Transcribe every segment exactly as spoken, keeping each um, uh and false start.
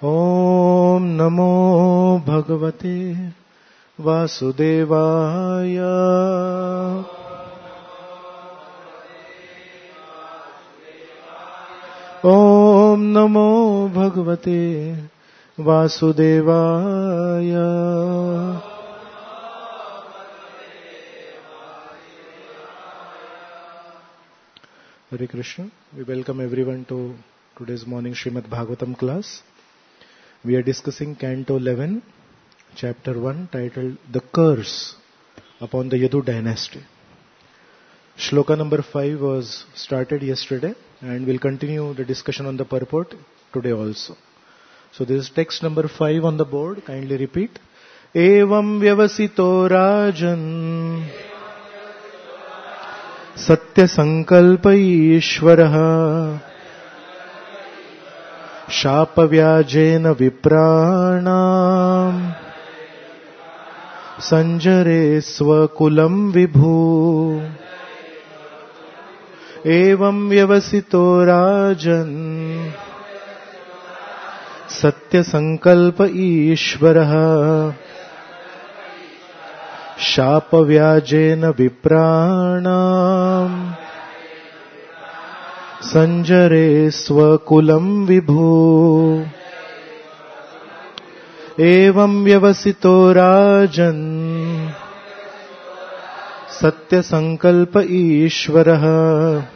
Om Namo Bhagavate Vasudevaya. Om Namo Bhagavate Vasudevaya. Hare Krishna. We welcome everyone to today's morning Srimad Bhagavatam class. We are discussing Canto eleven, Chapter one, titled The Curse upon the Yadu dynasty. Shloka number five was started yesterday and we'll continue the discussion on the purport today also. So this is text number five on the board. Kindly repeat. Evam vyavasito rajan satya sankalpa ishvaraha shapa vyajena vipranam sanjare svakulam vibhu. Evam vyavasito rajan satya sankalpa ishvaraha shapa vyajena vipranam sanjare svakulam vibhu. Evam vyavasito rajan satya sankalpa ishvaraha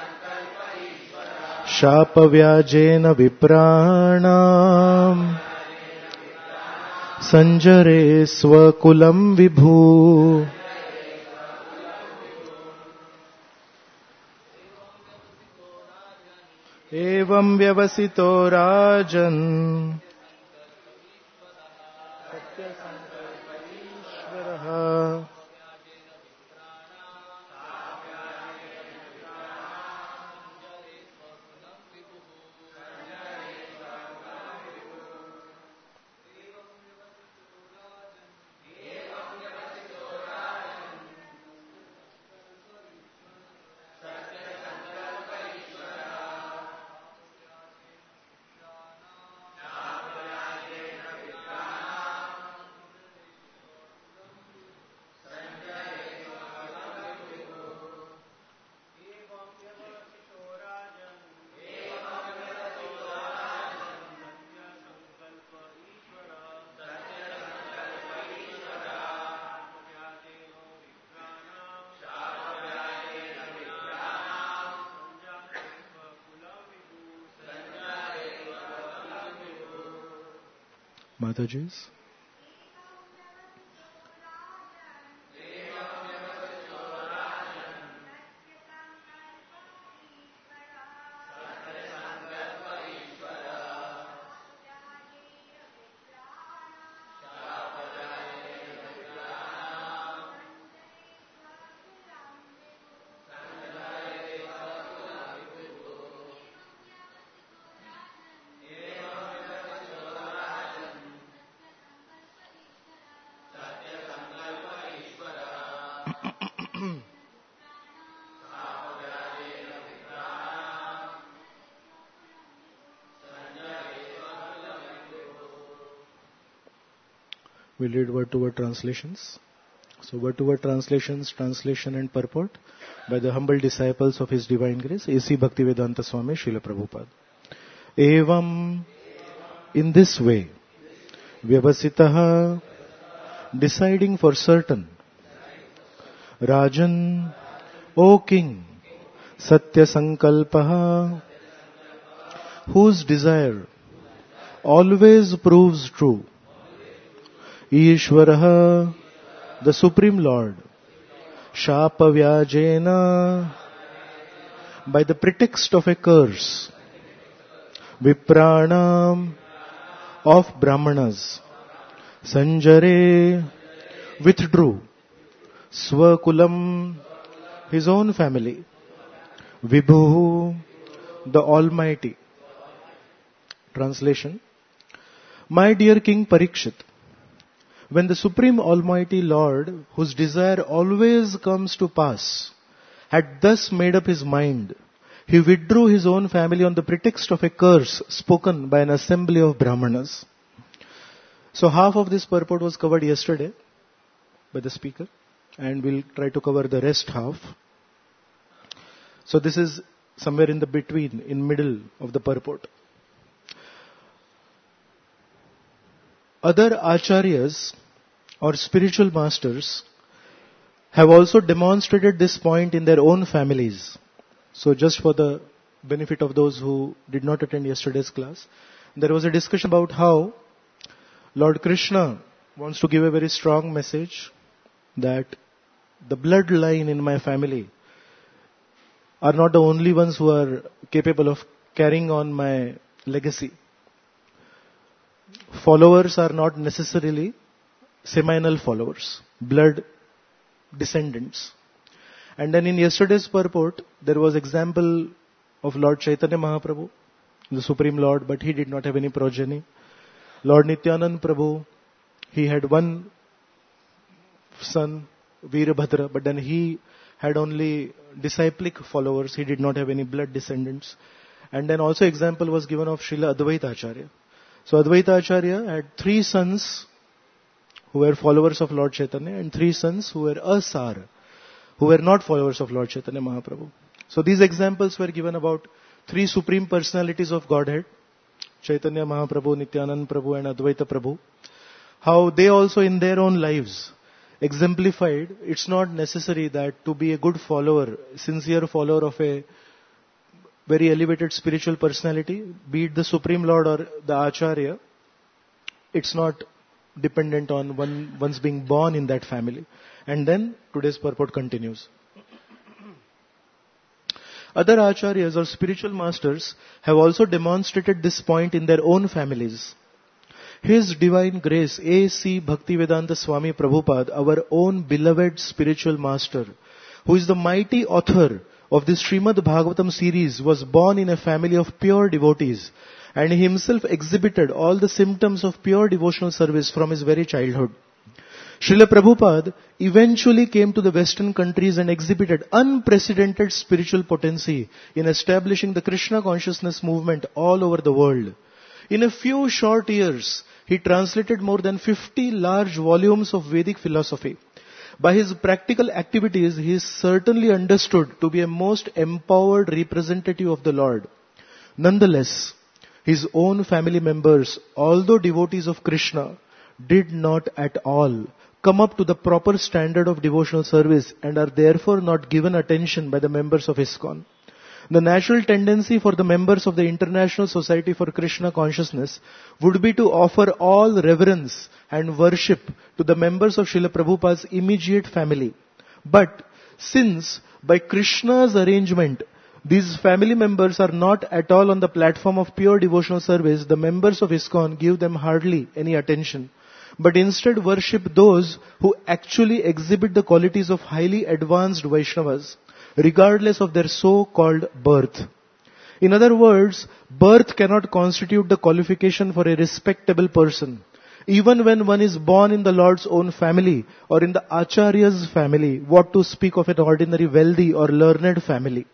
shapa vyajena vipranam sanjare svakulam vibhu. Evam vyavasito rajan satya sankalpa ishvaraha Mataji's. We'll read word-to-word translations. So word-to-word translations, translation and purport by the humble disciples of His Divine Grace, A C Bhaktivedanta Swami Srila Prabhupada. Evam, in this way, vyavasitaha, deciding for certain, Rajan, O King, Satya Sankalpaha, whose desire always proves true, Ishvaraha, the Supreme Lord, Shapa Vyajena, by the pretext of a curse, Vipranam, of Brahmanas, Sanjare, withdrew, Svakulam, his own family, Vibhu, the Almighty. Translation. My dear King Parikshit, when the Supreme Almighty Lord, whose desire always comes to pass, had thus made up his mind, he withdrew his own family on the pretext of a curse spoken by an assembly of Brahmanas. So half of this purport was covered yesterday by the speaker, and we'll try to cover the rest half. So this is somewhere in the between, in middle of the purport. Other acharyas or spiritual masters have also demonstrated this point in their own families. So just for the benefit of those who did not attend yesterday's class, there was a discussion about how Lord Krishna wants to give a very strong message that the bloodline in my family are not the only ones who are capable of carrying on my legacy. Followers are not necessarily seminal followers, blood descendants. And then in yesterday's purport, there was example of Lord Chaitanya Mahaprabhu, the Supreme Lord, but he did not have any progeny. Lord Nityanand Prabhu, he had one son, Veerabhadra, but then he had only disciplic followers. He did not have any blood descendants. And then also example was given of Srila Advaita Acharya. So Advaita Acharya had three sons who were followers of Lord Chaitanya and three sons who were asar, who were not followers of Lord Chaitanya Mahaprabhu. So these examples were given about three supreme personalities of Godhead, Chaitanya Mahaprabhu, Nityanand Prabhu and Advaita Prabhu. How they also in their own lives exemplified, it's not necessary that to be a good follower, sincere follower of a very elevated spiritual personality, be it the Supreme Lord or the Acharya, it's not dependent on one one's being born in that family. And then today's purport continues. Other acharyas or spiritual masters have also demonstrated this point in their own families. His Divine Grace, A C Bhaktivedanta Swami Prabhupada, our own beloved spiritual master, who is the mighty author of this Srimad Bhagavatam series, was born in a family of pure devotees, and he himself exhibited all the symptoms of pure devotional service from his very childhood. Srila Prabhupada eventually came to the Western countries and exhibited unprecedented spiritual potency in establishing the Krishna consciousness movement all over the world. In a few short years, he translated more than fifty large volumes of Vedic philosophy. By his practical activities, he is certainly understood to be a most empowered representative of the Lord. Nonetheless, his own family members, although devotees of Krishna, did not at all come up to the proper standard of devotional service and are therefore not given attention by the members of ISKCON. The natural tendency for the members of the International Society for Krishna Consciousness would be to offer all reverence and worship to the members of Srila Prabhupada's immediate family. But since by Krishna's arrangement, these family members are not at all on the platform of pure devotional service, the members of ISKCON give them hardly any attention, but instead worship those who actually exhibit the qualities of highly advanced Vaishnavas, regardless of their so-called birth. In other words, birth cannot constitute the qualification for a respectable person. Even when one is born in the Lord's own family or in the Acharya's family, what to speak of an ordinary wealthy or learned family.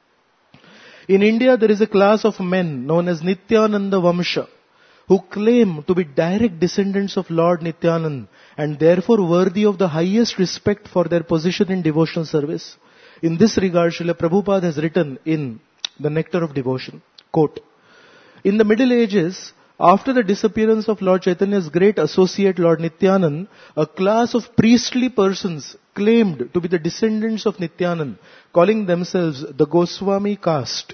In India, there is a class of men known as Nityananda Vamsha, who claim to be direct descendants of Lord Nityanand and therefore worthy of the highest respect for their position in devotional service. In this regard, Srila Prabhupada has written in The Nectar of Devotion, quote, "In the Middle Ages, after the disappearance of Lord Chaitanya's great associate Lord Nityanand, a class of priestly persons claimed to be the descendants of Nityanand, calling themselves the Goswami caste.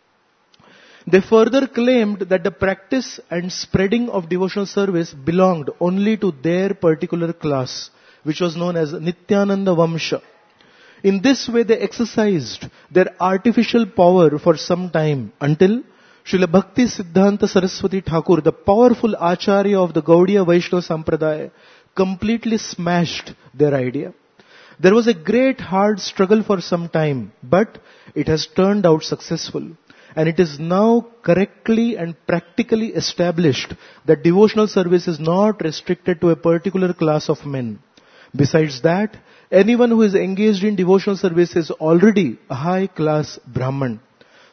They further claimed that the practice and spreading of devotional service belonged only to their particular class, which was known as Nityananda Vamsha. In this way they exercised their artificial power for some time until Srila Bhakti Siddhanta Saraswati Thakur, the powerful Acharya of the Gaudiya Vaishnava Sampradaya, completely smashed their idea. There was a great hard struggle for some time, but it has turned out successful. And it is now correctly and practically established that devotional service is not restricted to a particular class of men. Besides that, anyone who is engaged in devotional service is already a high-class Brahman.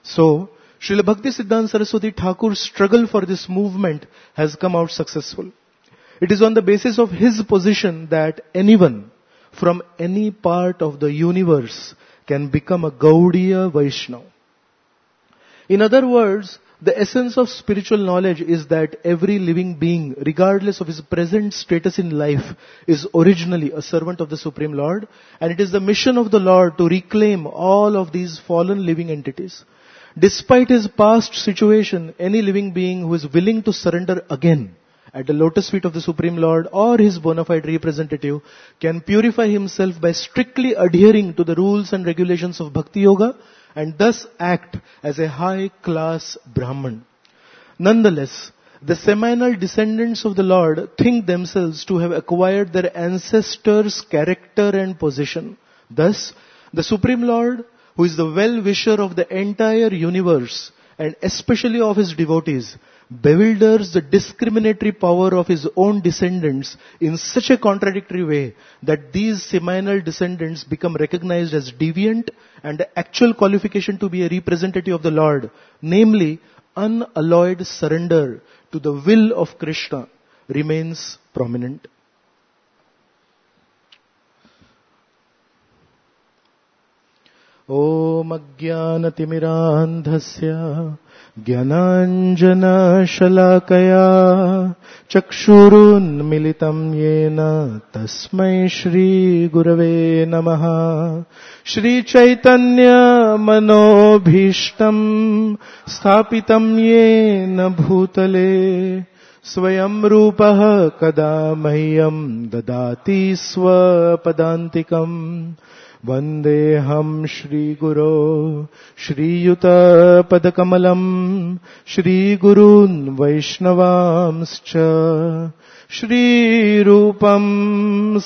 So, Srila Bhakti Siddhanta Saraswati Thakur's struggle for this movement has come out successful. It is on the basis of his position that anyone from any part of the universe can become a Gaudiya Vaishnava. In other words, the essence of spiritual knowledge is that every living being, regardless of his present status in life, is originally a servant of the Supreme Lord, and it is the mission of the Lord to reclaim all of these fallen living entities. Despite his past situation, any living being who is willing to surrender again at the lotus feet of the Supreme Lord or his bona fide representative can purify himself by strictly adhering to the rules and regulations of Bhakti Yoga and thus act as a high-class Brahman. Nonetheless, the seminal descendants of the Lord think themselves to have acquired their ancestors' character and position. Thus, the Supreme Lord, who is the well-wisher of the entire universe and especially of his devotees, bewilders the discriminatory power of his own descendants in such a contradictory way that these seminal descendants become recognized as deviant and the actual qualification to be a representative of the Lord, namely unalloyed surrender to the will of Krishna, remains prominent. Om Ajnanatimirandhasya Jnananjana Shalakaya Chakshurunmilitam Yena Tasmai Shri Gurave Namaha. Shri Chaitanya Manobhishtam Sthapitam Yena Bhutale Swayam Rupaha Kada Mahyam Dadati Swapadantikam. Vandeham Shri Guru Shri Yuta Padakamalam Shri Gurun Vaishnavamscha Shri Rupam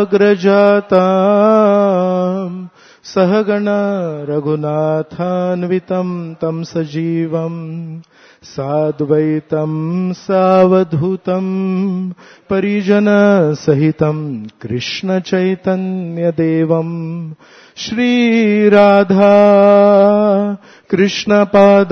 Sagrajatam Sahagana Raghunathanvitam Tam Sajivam Sadvaitam Savadhutam Parijana Sahitam Krishna Chaitanya Devam Shri Radha Krishna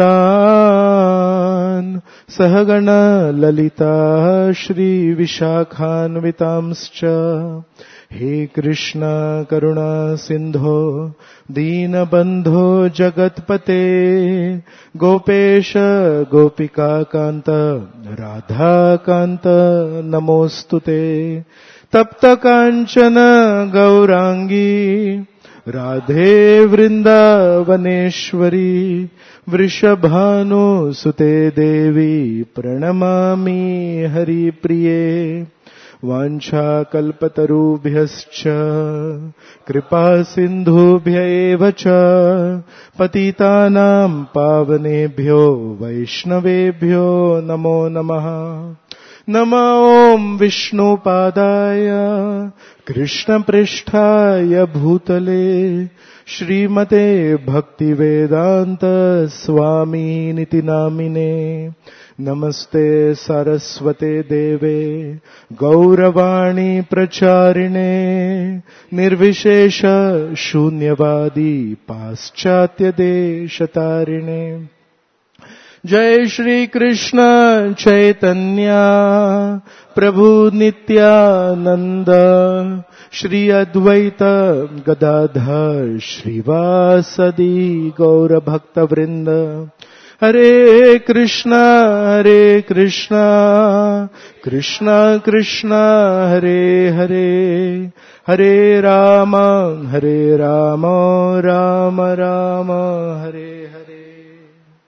Padan Sahagana Lalita Shri Vishakhanvitamscha. He Krishna Karuna Sindho Dina Bandho Jagatpate Gopesha Gopika Kanta Radha Kanta Namostute Tapta Kanchana Gaurangi Radhe Vrindavaneshwari Vrishabhanu Sute Devi Pranamami Hari Priye Vancha kalpatarubhyascha kripa sindhubhya evacha patitanam pavanebhyo vaishnavebhyo namo namaha. Nama Om Vishnu Padaya Krishna Pristhaya Bhutale Shrimate Bhakti Vedanta Swami Niti Namine. Namaste Saraswate Deve Gauravani Pracharine Nirvishesha Shunyavadi Paschatya Deshatarine. Jai Shri Krishna Chaitanya Prabhu Nityananda Shri Advaita Gadadhar Shrivasadi Gaura Bhakta Vrinda. Hare Krishna, Hare Krishna, Krishna Krishna, Hare Hare, Hare Rama, Hare Rama, Rama Rama, Hare Hare.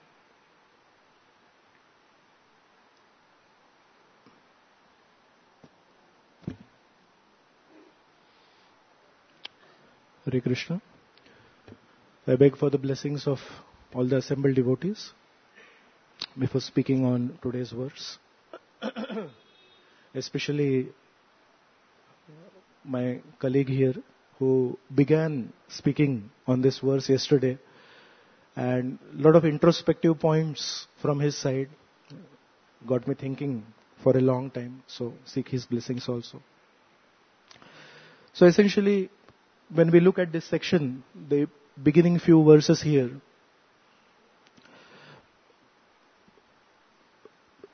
Hare Krishna. I beg for the blessings of all the assembled devotees before speaking on today's verse. Especially my colleague here who began speaking on this verse yesterday, and a lot of introspective points from his side got me thinking for a long time, so seek his blessings also. So essentially, when we look at this section, the beginning few verses here,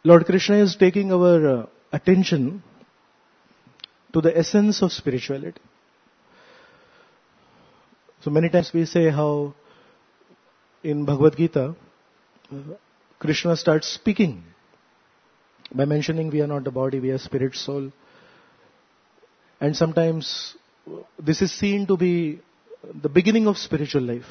Lord Krishna is taking our uh, attention to the essence of spirituality. So many times we say how in Bhagavad Gita, uh, Krishna starts speaking by mentioning we are not the body, we are spirit, soul. And sometimes this is seen to be the beginning of spiritual life.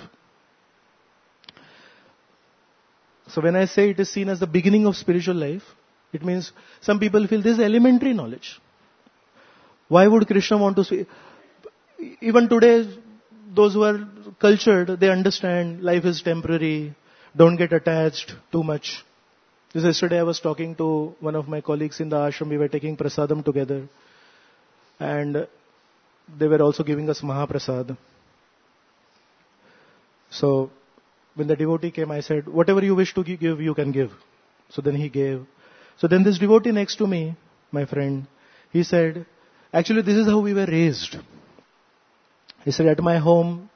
So when I say it is seen as the beginning of spiritual life, it means some people feel this is elementary knowledge. Why would Krishna want to speak? Even today, those who are cultured, they understand life is temporary, don't get attached too much. Just yesterday I was talking to one of my colleagues in the ashram, we were taking prasadam together. And they were also giving us Mahaprasad. So, when the devotee came, I said, whatever you wish to give, you can give. So then he gave. So then this devotee next to me, my friend, he said, actually this is how we were raised. He said, at my home,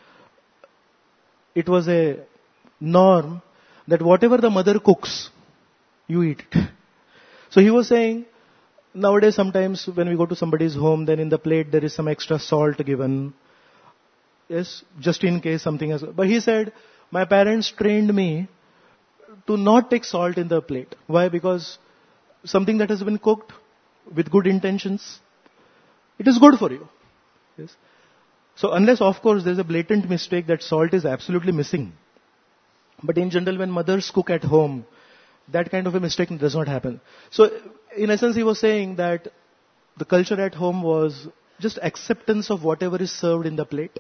it was a norm that whatever the mother cooks, you eat it. So he was saying, nowadays sometimes when we go to somebody's home, then in the plate there is some extra salt given. Yes, just in case something has... But he said, my parents trained me to not take salt in the plate. Why? Because something that has been cooked with good intentions, it is good for you. Yes. So unless, of course, there is a blatant mistake that salt is absolutely missing. But in general, when mothers cook at home, that kind of a mistake does not happen. So in essence, he was saying that the culture at home was just acceptance of whatever is served in the plate.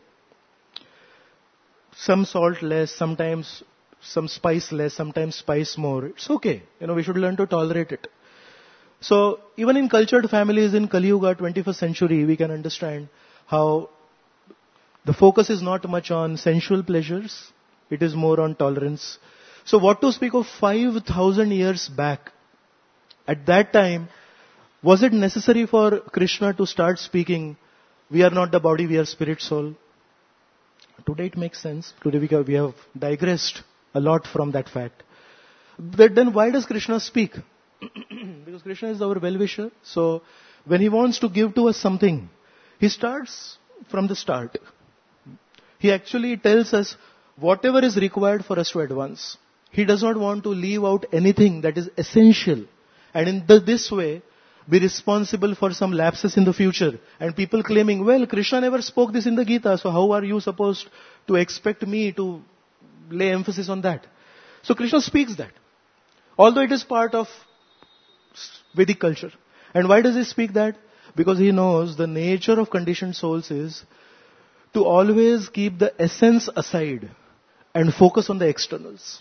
Some salt less, sometimes some spice less, sometimes spice more. It's okay. You know, we should learn to tolerate it. So even in cultured families in Kali Yuga, twenty-first century, we can understand how the focus is not much on sensual pleasures. It is more on tolerance. So what to speak of five thousand years back? At that time, was it necessary for Krishna to start speaking, we are not the body, we are spirit, soul? Today it makes sense. Today we have, we have digressed a lot from that fact. But then why does Krishna speak? Because Krishna is our well-wisher. So when he wants to give to us something, he starts from the start. He actually tells us whatever is required for us to advance. He does not want to leave out anything that is essential. And in the, this way, be responsible for some lapses in the future. And people claiming, well, Krishna never spoke this in the Gita, so how are you supposed to expect me to lay emphasis on that? So Krishna speaks that. Although it is part of Vedic culture. And why does he speak that? Because he knows the nature of conditioned souls is to always keep the essence aside and focus on the externals.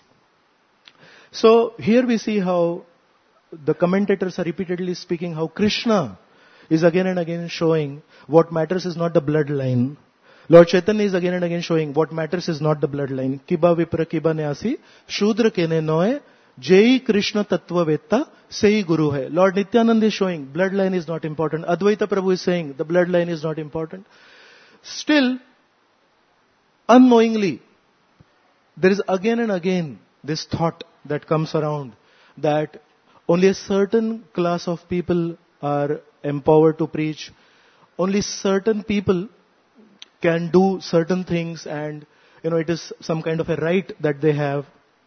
So here we see how the commentators are repeatedly speaking how Krishna is again and again showing what matters is not the bloodline. Lord Chaitanya is again and again showing what matters is not the bloodline. Kiba vipra kiba nyasi, shudra kene noe, jai Krishna tattva vetta, sei guru hai. Lord Nityananda is showing bloodline is not important. Advaita Prabhu is saying the bloodline is not important. Still, unknowingly, there is again and again this thought that comes around that only a certain class of people are empowered to preach. Only certain people can do certain things and, you know, it is some kind of a right that they have.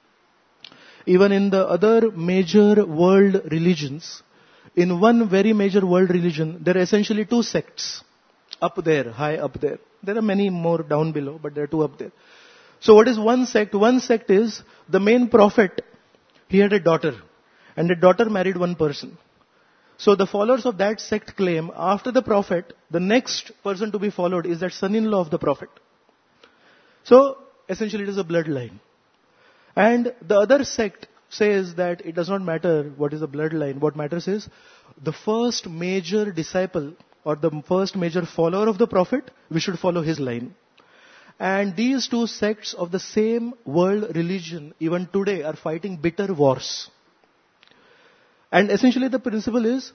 Even in the other major world religions, in one very major world religion, there are essentially two sects. Up there, high up there. There are many more down below, but there are two up there. So what is one sect? One sect is the main prophet. He had a daughter. And the daughter married one person. So the followers of that sect claim, after the prophet, the next person to be followed is that son-in-law of the prophet. So essentially it is a bloodline. And the other sect says that it does not matter what is the bloodline. What matters is the first major disciple or the first major follower of the prophet, we should follow his line. And these two sects of the same world religion, even today, are fighting bitter wars. And essentially the principle is,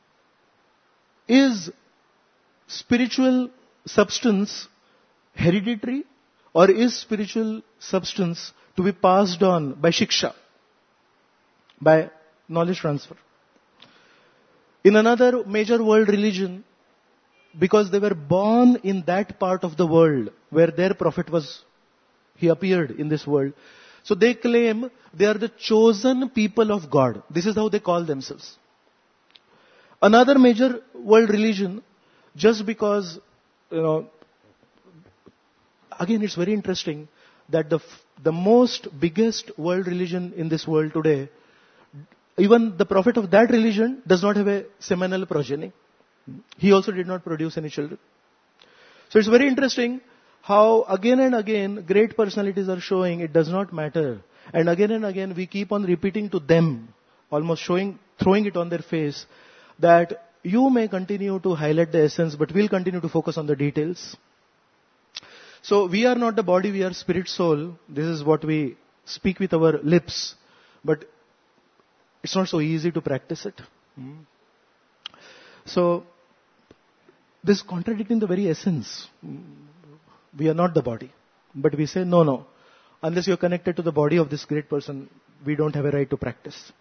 is spiritual substance hereditary or is spiritual substance to be passed on by shiksha, by knowledge transfer. In another major world religion, because they were born in that part of the world where their prophet was, he appeared in this world. So they claim they are the chosen people of God. This is how they call themselves. Another major world religion, just because, you know, again it's very interesting that the the most biggest world religion in this world today, even the prophet of that religion does not have a seminal progeny. He also did not produce any children. So it's very interesting how again and again great personalities are showing it does not matter. And again and again we keep on repeating to them, almost showing, throwing it on their face, that you may continue to highlight the essence, but we'll continue to focus on the details. So we are not the body, we are spirit soul. This is what we speak with our lips. But it's not so easy to practice it. Mm. So, this is contradicting the very essence. We are not the body. But we say, no, no. Unless you are connected to the body of this great person, we don't have a right to practice.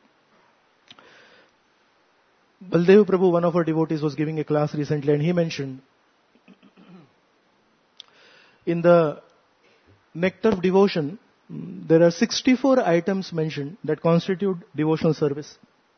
Baldev Prabhu, one of our devotees, was giving a class recently and he mentioned, in the Nectar of Devotion, there are sixty-four items mentioned that constitute devotional service.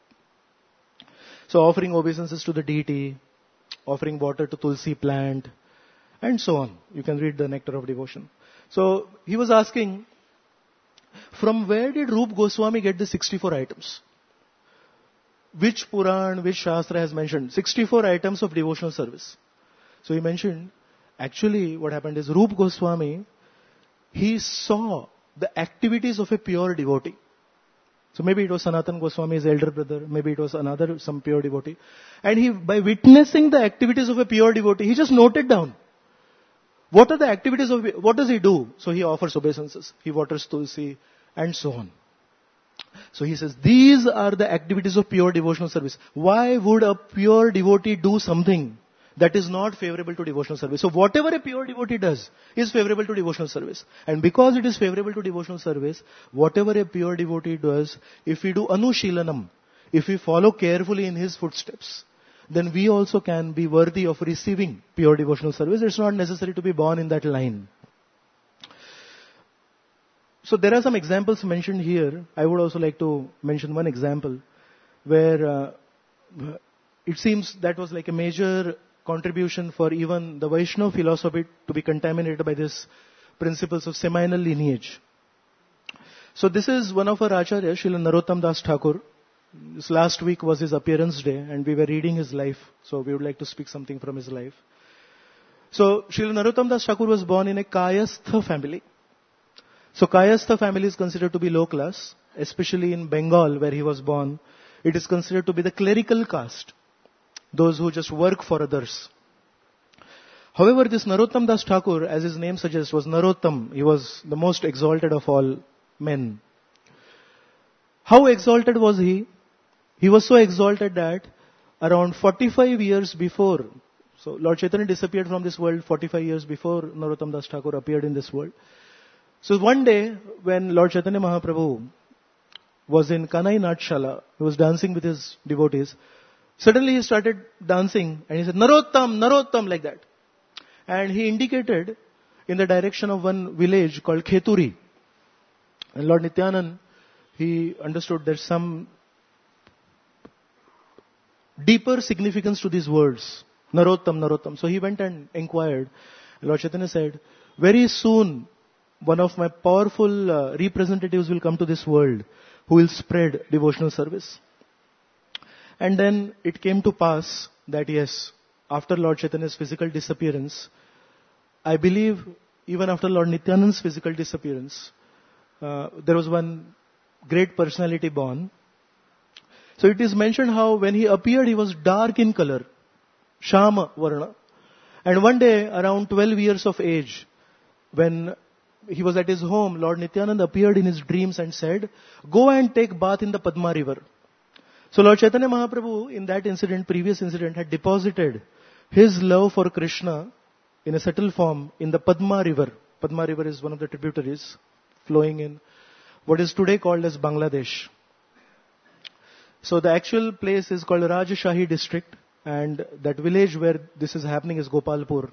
So offering obeisances to the deity, offering water to Tulsi plant, and so on. You can read the Nectar of Devotion. So he was asking, from where did Rup Goswami get the sixty-four items? Which Puran, which Shastra has mentioned sixty-four items of devotional service? So he mentioned, actually what happened is Rup Goswami, he saw the activities of a pure devotee. So maybe it was Sanatan Goswami's elder brother, maybe it was another, some pure devotee. And he, by witnessing the activities of a pure devotee, he just noted down. What are the activities of, what does he do? So he offers obeisances, he waters Tulsi, and so on. So he says, these are the activities of pure devotional service. Why would a pure devotee do something that is not favorable to devotional service? So whatever a pure devotee does is favorable to devotional service. And because it is favorable to devotional service, whatever a pure devotee does, if we do anushilanam, if we follow carefully in his footsteps, then we also can be worthy of receiving pure devotional service. It's not necessary to be born in that line. So there are some examples mentioned here. I would also like to mention one example where uh, it seems that was like a major contribution for even the Vaishnava philosophy to be contaminated by these principles of seminal lineage. So this is one of our Acharya, Srila Narottam Das Thakur. This last week was his appearance day and we were reading his life. So we would like to speak something from his life. So Srila Narottam Das Thakur was born in a Kayastha family. So Kayastha family is considered to be low class, especially in Bengal where he was born. It is considered to be the clerical caste, those who just work for others. However, this Narottam Das Thakur, as his name suggests, was Narottam. He was the most exalted of all men. How exalted was he? He was so exalted that around forty-five years before, so Lord Chaitanya disappeared from this world forty-five years before Narottam Das Thakur appeared in this world. So one day, when Lord Chaitanya Mahaprabhu was in Kanai Natshala, he was dancing with his devotees. Suddenly he started dancing and he said, Narottam, Narottam, like that. And he indicated in the direction of one village called Kheturi. And Lord Nityanand, he understood there's some deeper significance to these words. Narottam, Narottam. So he went and inquired. Lord Chaitanya said, very soon, one of my powerful uh, representatives will come to this world who will spread devotional service. And then it came to pass that yes, after Lord Chaitanya's physical disappearance, I believe even after Lord Nityanand's physical disappearance, uh, there was one great personality born. So it is mentioned how when he appeared, he was dark in color, Shama Varna. And one day, around twelve years of age, when he was at his home, Lord Nityanand appeared in his dreams and said, go and take bath in the Padma river. So Lord Chaitanya Mahaprabhu, in that incident, previous incident, had deposited his love for Krishna in a subtle form in the Padma river. Padma river is one of the tributaries flowing in what is today called as Bangladesh. So the actual place is called Rajshahi district, and that village where this is happening is Gopalpur.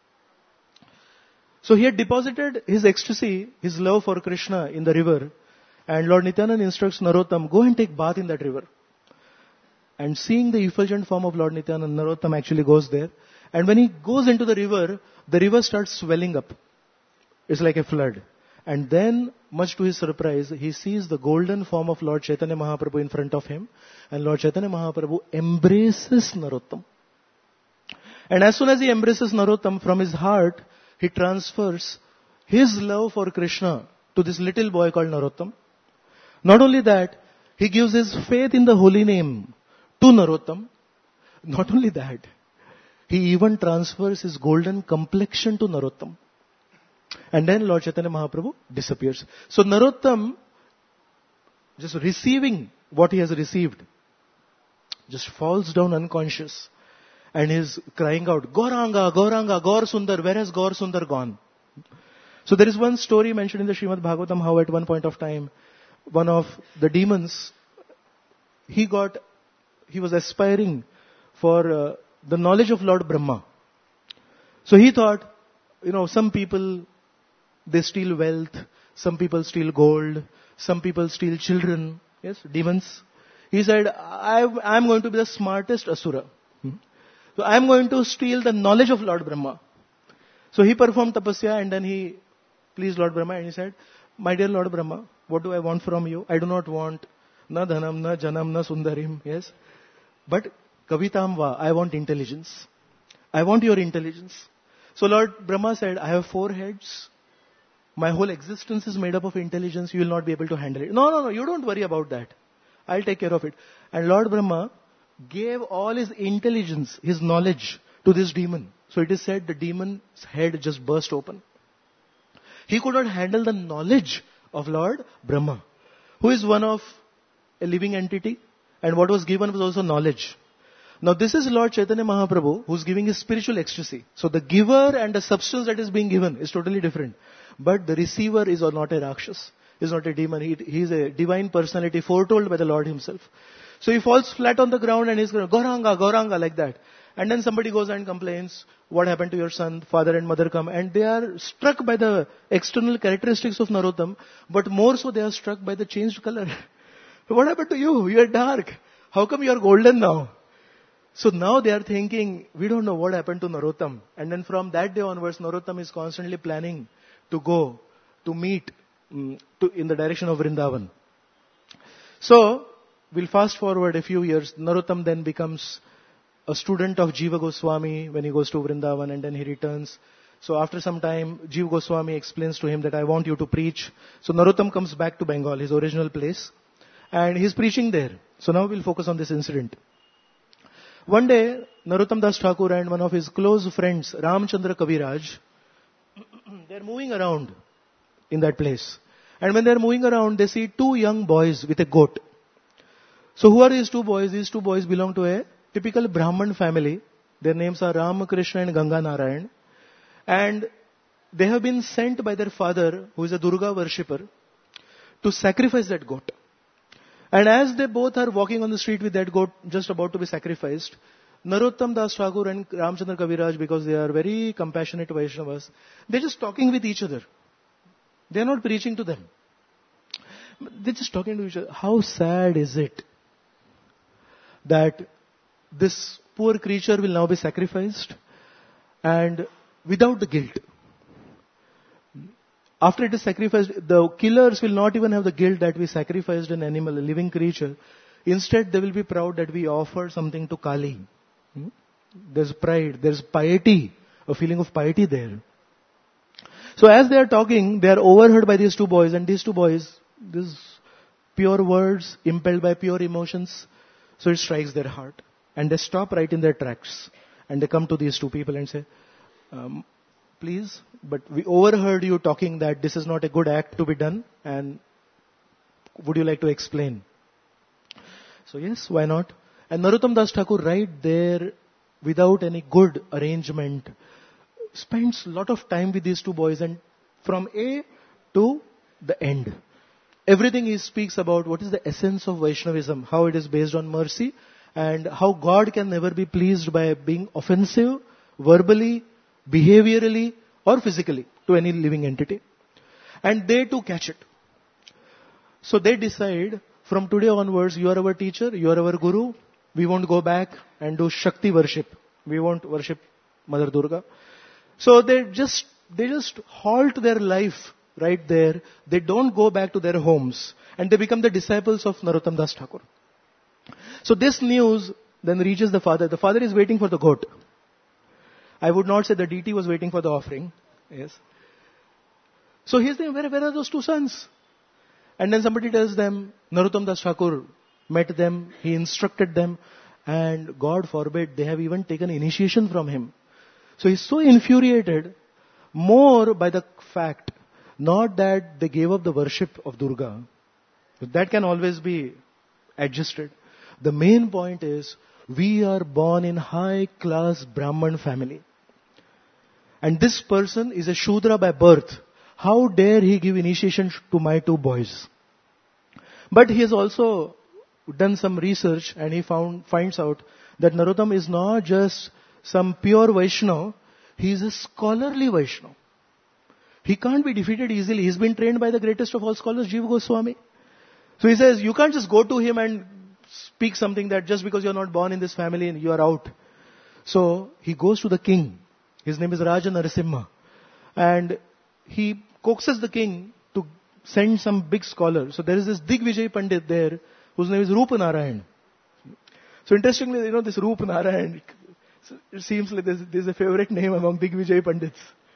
So he had deposited his ecstasy, his love for Krishna in the river, and Lord Nityananda instructs Narottam, go and take bath in that river. And seeing the effulgent form of Lord Nityananda, Narottam actually goes there. And when he goes into the river, the river starts swelling up. It's like a flood. And then, much to his surprise, he sees the golden form of Lord Chaitanya Mahaprabhu in front of him. And Lord Chaitanya Mahaprabhu embraces Narottam. And as soon as he embraces Narottam, from his heart, he transfers his love for Krishna to this little boy called Narottam. Not only that, he gives his faith in the holy name to Narottam. Not only that, he even transfers his golden complexion to Narottam. And then Lord Chaitanya Mahaprabhu disappears. So Narottam, just receiving what he has received, just falls down unconscious and is crying out, Gauranga, Gauranga, Gaur Sundar, where has Gaur Sundar gone? So there is one story mentioned in the Srimad Bhagavatam how at one point of time, one of the demons, he got, he was aspiring for uh, the knowledge of Lord Brahma. So he thought, you know, some people, they steal wealth, some people steal gold, some people steal children, yes, demons. He said, I am going to be the smartest asura. Hmm? So I am going to steal the knowledge of Lord Brahma. So he performed tapasya and then he pleased Lord Brahma and he said, my dear Lord Brahma, what do I want from you? I do not want na dhanam, na janam, na sundarim, yes. But kavitam va, I want intelligence. I want your intelligence. So Lord Brahma said, I have four heads. My whole existence is made up of intelligence. You will not be able to handle it. No, no, no, you don't worry about that. I'll take care of it. And Lord Brahma gave all his intelligence, his knowledge to this demon. So it is said the demon's head just burst open. He could not handle the knowledge of Lord Brahma, who is one of a living entity, and what was given was also knowledge. Now this is Lord Chaitanya Mahaprabhu who is giving his spiritual ecstasy. So the giver and the substance that is being given is totally different. But the receiver is not a Rakshas, is not a demon. He, he is a divine personality foretold by the Lord himself. So he falls flat on the ground and he's going, Gauranga, Gauranga, like that. And then somebody goes and complains, what happened to your son? Father and mother come. And they are struck by the external characteristics of Narottam, but more so they are struck by the changed color. What happened to you? You are dark. How come you are golden now? So now they are thinking, we don't know what happened to Narottam. And then from that day onwards, Narottam is constantly planning to go, to meet um, to, in the direction of Vrindavan. So, we'll fast forward a few years. Narottam then becomes a student of Jiva Goswami when he goes to Vrindavan and then he returns. So after some time, Jiva Goswami explains to him that I want you to preach. So Narottam comes back to Bengal, his original place. And he's preaching there. So now we'll focus on this incident. One day, Narottam Das Thakur and one of his close friends, Ramchandra Kaviraj, they're moving around in that place. And when they're moving around, they see two young boys with a goat. So who are these two boys? These two boys belong to a typical Brahman family. Their names are Ramakrishna and Ganga Narayan. And they have been sent by their father, who is a Durga worshipper, to sacrifice that goat. And as they both are walking on the street with that goat just about to be sacrificed, Narottam Das Thakur and Ramchandra Kaviraj, because they are very compassionate Vaishnavas, they're just talking with each other. They're not preaching to them. They're just talking to each other. How sad is it that this poor creature will now be sacrificed and without the guilt. After it is sacrificed, the killers will not even have the guilt that we sacrificed an animal, a living creature. Instead, they will be proud that we offered something to Kali. Hmm? There's pride, there's piety, a feeling of piety there. So as they are talking, they are overheard by these two boys, and these two boys, these pure words, impelled by pure emotions, so it strikes their heart. And they stop right in their tracks. And they come to these two people and say, um, please, but we overheard you talking that this is not a good act to be done, and would you like to explain? So yes, why not? And Narottam Das Thakur right there, without any good arrangement, spends a lot of time with these two boys, and from A to the end. everything he speaks about what is the essence of Vaishnavism, how it is based on mercy, and how God can never be pleased by being offensive, verbally, behaviorally, or physically to any living entity. And they too catch it. So they decide, from today onwards, you are our teacher, you are our guru, we won't go back and do Shakti worship. We won't worship Mother Durga. So they just, they just halt their life right there. They don't go back to their homes. And they become the disciples of Narottam Das Thakur. So this news then reaches the father. The father is waiting for the goat. I would not say the deity was waiting for the offering. Yes. So he's saying, where, where are those two sons? And then somebody tells them, Narottam Das Thakur met them, he instructed them, and God forbid, they have even taken initiation from him. So he's so infuriated, more by the fact, not that they gave up the worship of Durga. That can always be adjusted. The main point is, we are born in high-class Brahman family. And this person is a Shudra by birth. How dare he give initiation to my two boys? But he has also done some research and he found finds out that Narottam is not just some pure Vaishnava, he is a scholarly Vaishnava. He can't be defeated easily. He's been trained by the greatest of all scholars, Jiva Goswami. So he says, you can't just go to him and speak something that just because you're not born in this family and you are out. So he goes to the king. His name is Raja Narasimha. And he coaxes the king to send some big scholar. So there is this Digvijay Pandit there, whose name is Rupa Narayan. So interestingly, you know, this Rupa Narayan, it seems like this, this is a favorite name among Digvijay Pandits.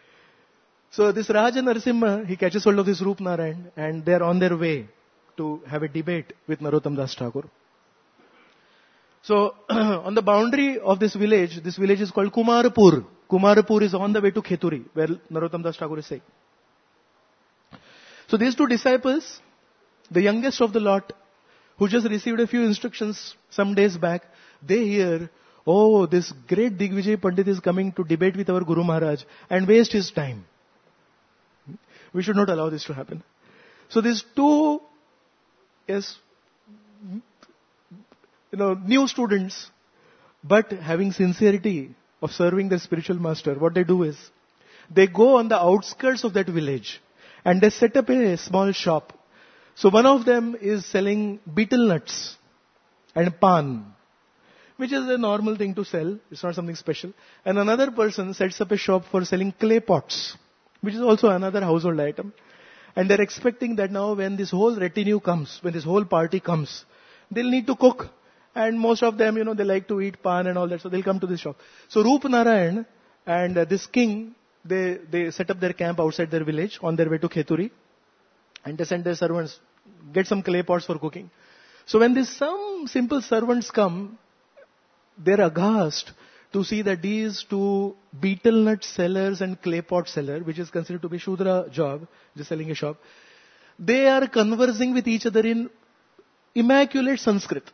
So this Raja Narasimha, he catches hold of this Rupa Narayan and they are on their way to have a debate with Narottam Das Thakur. So on the boundary of this village, this village is called Kumarapur. Kumarapur is on the way to Kheturi, where Narottam Das Thakur is saying. So these two disciples, the youngest of the lot, who just received a few instructions some days back, they hear, oh, this great Digvijay Pandit is coming to debate with our Guru Maharaj and waste his time. We should not allow this to happen. So these two, yes, you know, new students, but having sincerity of serving their spiritual master, what they do is, they go on the outskirts of that village and they set up a small shop. So one of them is selling betel nuts and pan, which is a normal thing to sell. It's not something special. And another person sets up a shop for selling clay pots, which is also another household item. And they're expecting that now when this whole retinue comes, when this whole party comes, they'll need to cook. And most of them, you know, they like to eat pan and all that, so they'll come to this shop. So Rupa Narayan and uh, this king, they, they set up their camp outside their village on their way to Kheturi. And they send their servants, get some clay pots for cooking. So when these some simple servants come, they're aghast to see that these two betel nut sellers and clay pot seller, which is considered to be Shudra job, just selling a shop, they are conversing with each other in immaculate Sanskrit.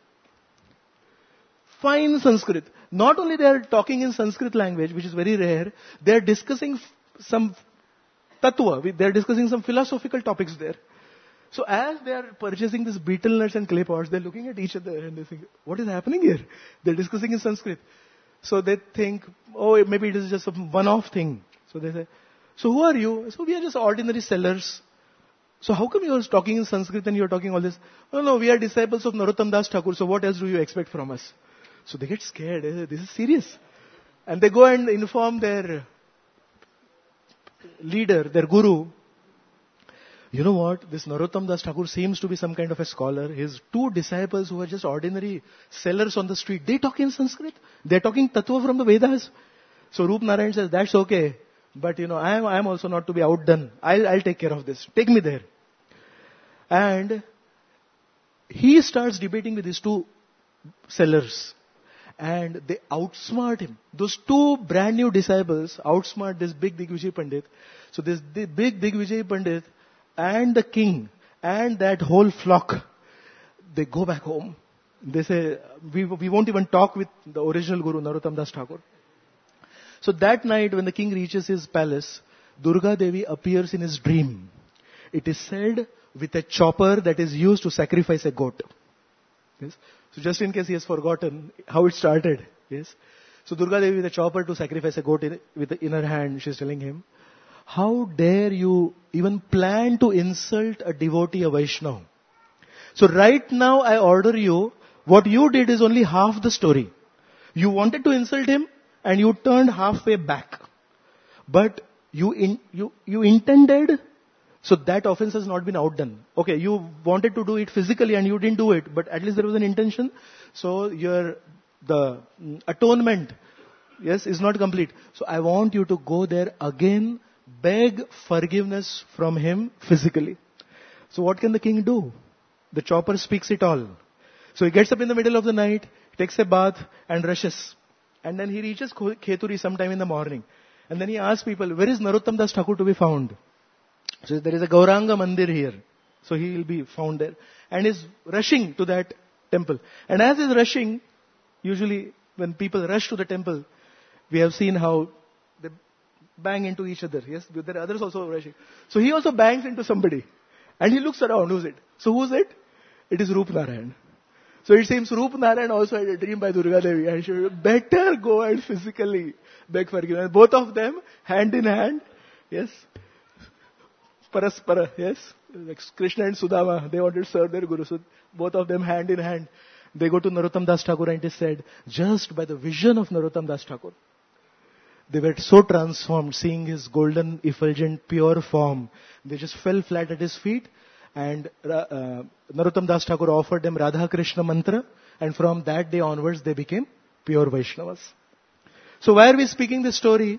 Fine Sanskrit. Not only they are talking in Sanskrit language, which is very rare, they are discussing some tattva, they are discussing some philosophical topics there. So as they are purchasing these betel nuts and clay pots, they are looking at each other and they think, what is happening here? They are discussing in Sanskrit. So they think, oh, maybe it is just a one-off thing. So they say, so who are you? So we are just ordinary sellers. So how come you are talking in Sanskrit and you are talking all this? Oh no, we are disciples of Narottam Das Thakur, so what else do you expect from us? So they get scared. Eh? This is serious. And they go and inform their leader, their guru. You know what? This Narottam Das Thakur seems to be some kind of a scholar. His two disciples who are just ordinary sellers on the street, they talk in Sanskrit. They're talking tattva from the Vedas. So Rupa Narayan says, that's okay. But you know, I am, I am also not to be outdone. I'll, I'll take care of this. Take me there. And he starts debating with these two sellers. And they outsmart him. Those two brand new disciples outsmart this big Digvijay Pandit. So this big Digvijay Pandit and the king and that whole flock, they go back home. They say, we, we won't even talk with the original Guru, Narottam Das Thakur. So that night when the king reaches his palace, Durga Devi appears in his dream. It is said with a chopper that is used to sacrifice a goat. Yes. So just in case he has forgotten how it started. Yes. So Durga Devi with a chopper to sacrifice a goat in, with the, in her hand, she's telling him, how dare you even plan to insult a devotee, a Vaishnava? So right now I order you, what you did is only half the story. You wanted to insult him and you turned halfway back. But you in, you you intended, so that offense has not been outdone. Okay, you wanted to do it physically and you didn't do it, but at least there was an intention. So your the atonement, yes, is not complete. So I want you to go there again, beg forgiveness from him physically. So what can the king do? The chopper speaks it all. So he gets up in the middle of the night, takes a bath and rushes. And then he reaches Kheturi sometime in the morning. And then he asks people, where is Narottam Das Thakur to be found? So there is a Gauranga Mandir here. So he will be found there. And is rushing to that temple. And as he's rushing, usually when people rush to the temple, we have seen how they bang into each other. Yes, there are others also rushing. So he also bangs into somebody. And he looks around, who's it? So who's it? It is Roop Narayan. So it seems Roop Narayan also had a dream by Durga Devi and she would better go and physically beg forgiveness. Both of them, hand in hand, yes, Paraspara, yes, like Krishna and Sudama, they wanted to serve their Guru. So both of them, hand in hand, they go to Narottam Das Thakur and it is said, just by the vision of Narottam Das Thakur, they were so transformed, seeing his golden, effulgent, pure form. They just fell flat at his feet. And uh, Narottam Das Thakur offered them Radha Krishna mantra, and from that day onwards they became pure Vaishnavas. So why are we speaking this story?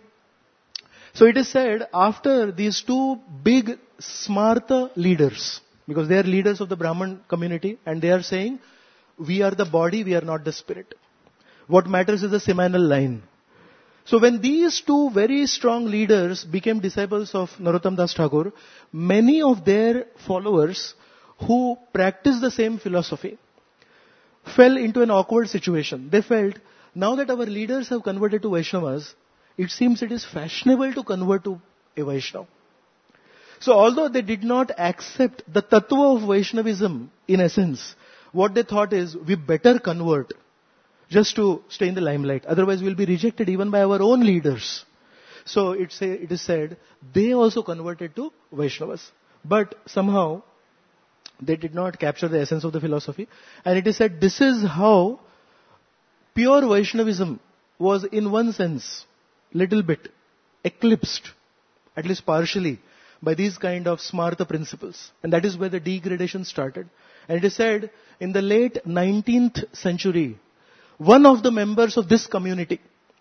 So it is said, after these two big Smarta leaders, because they are leaders of the Brahman community, and they are saying, we are the body, we are not the spirit. What matters is the seminal line. So when these two very strong leaders became disciples of Narottam Das Thakur, many of their followers who practiced the same philosophy fell into an awkward situation. They felt, now that our leaders have converted to Vaishnavas, it seems it is fashionable to convert to a Vaishnava. So although they did not accept the tattva of Vaishnavism in essence, what they thought is, we better convert just to stay in the limelight. Otherwise we'll be rejected even by our own leaders. So it's a, it is said, they also converted to Vaishnavas. But somehow, they did not capture the essence of the philosophy. And it is said, this is how pure Vaishnavism was in one sense, little bit, eclipsed, at least partially, by these kind of Smarta principles. And that is where the degradation started. And it is said, in the late nineteenth century, one of the members of this community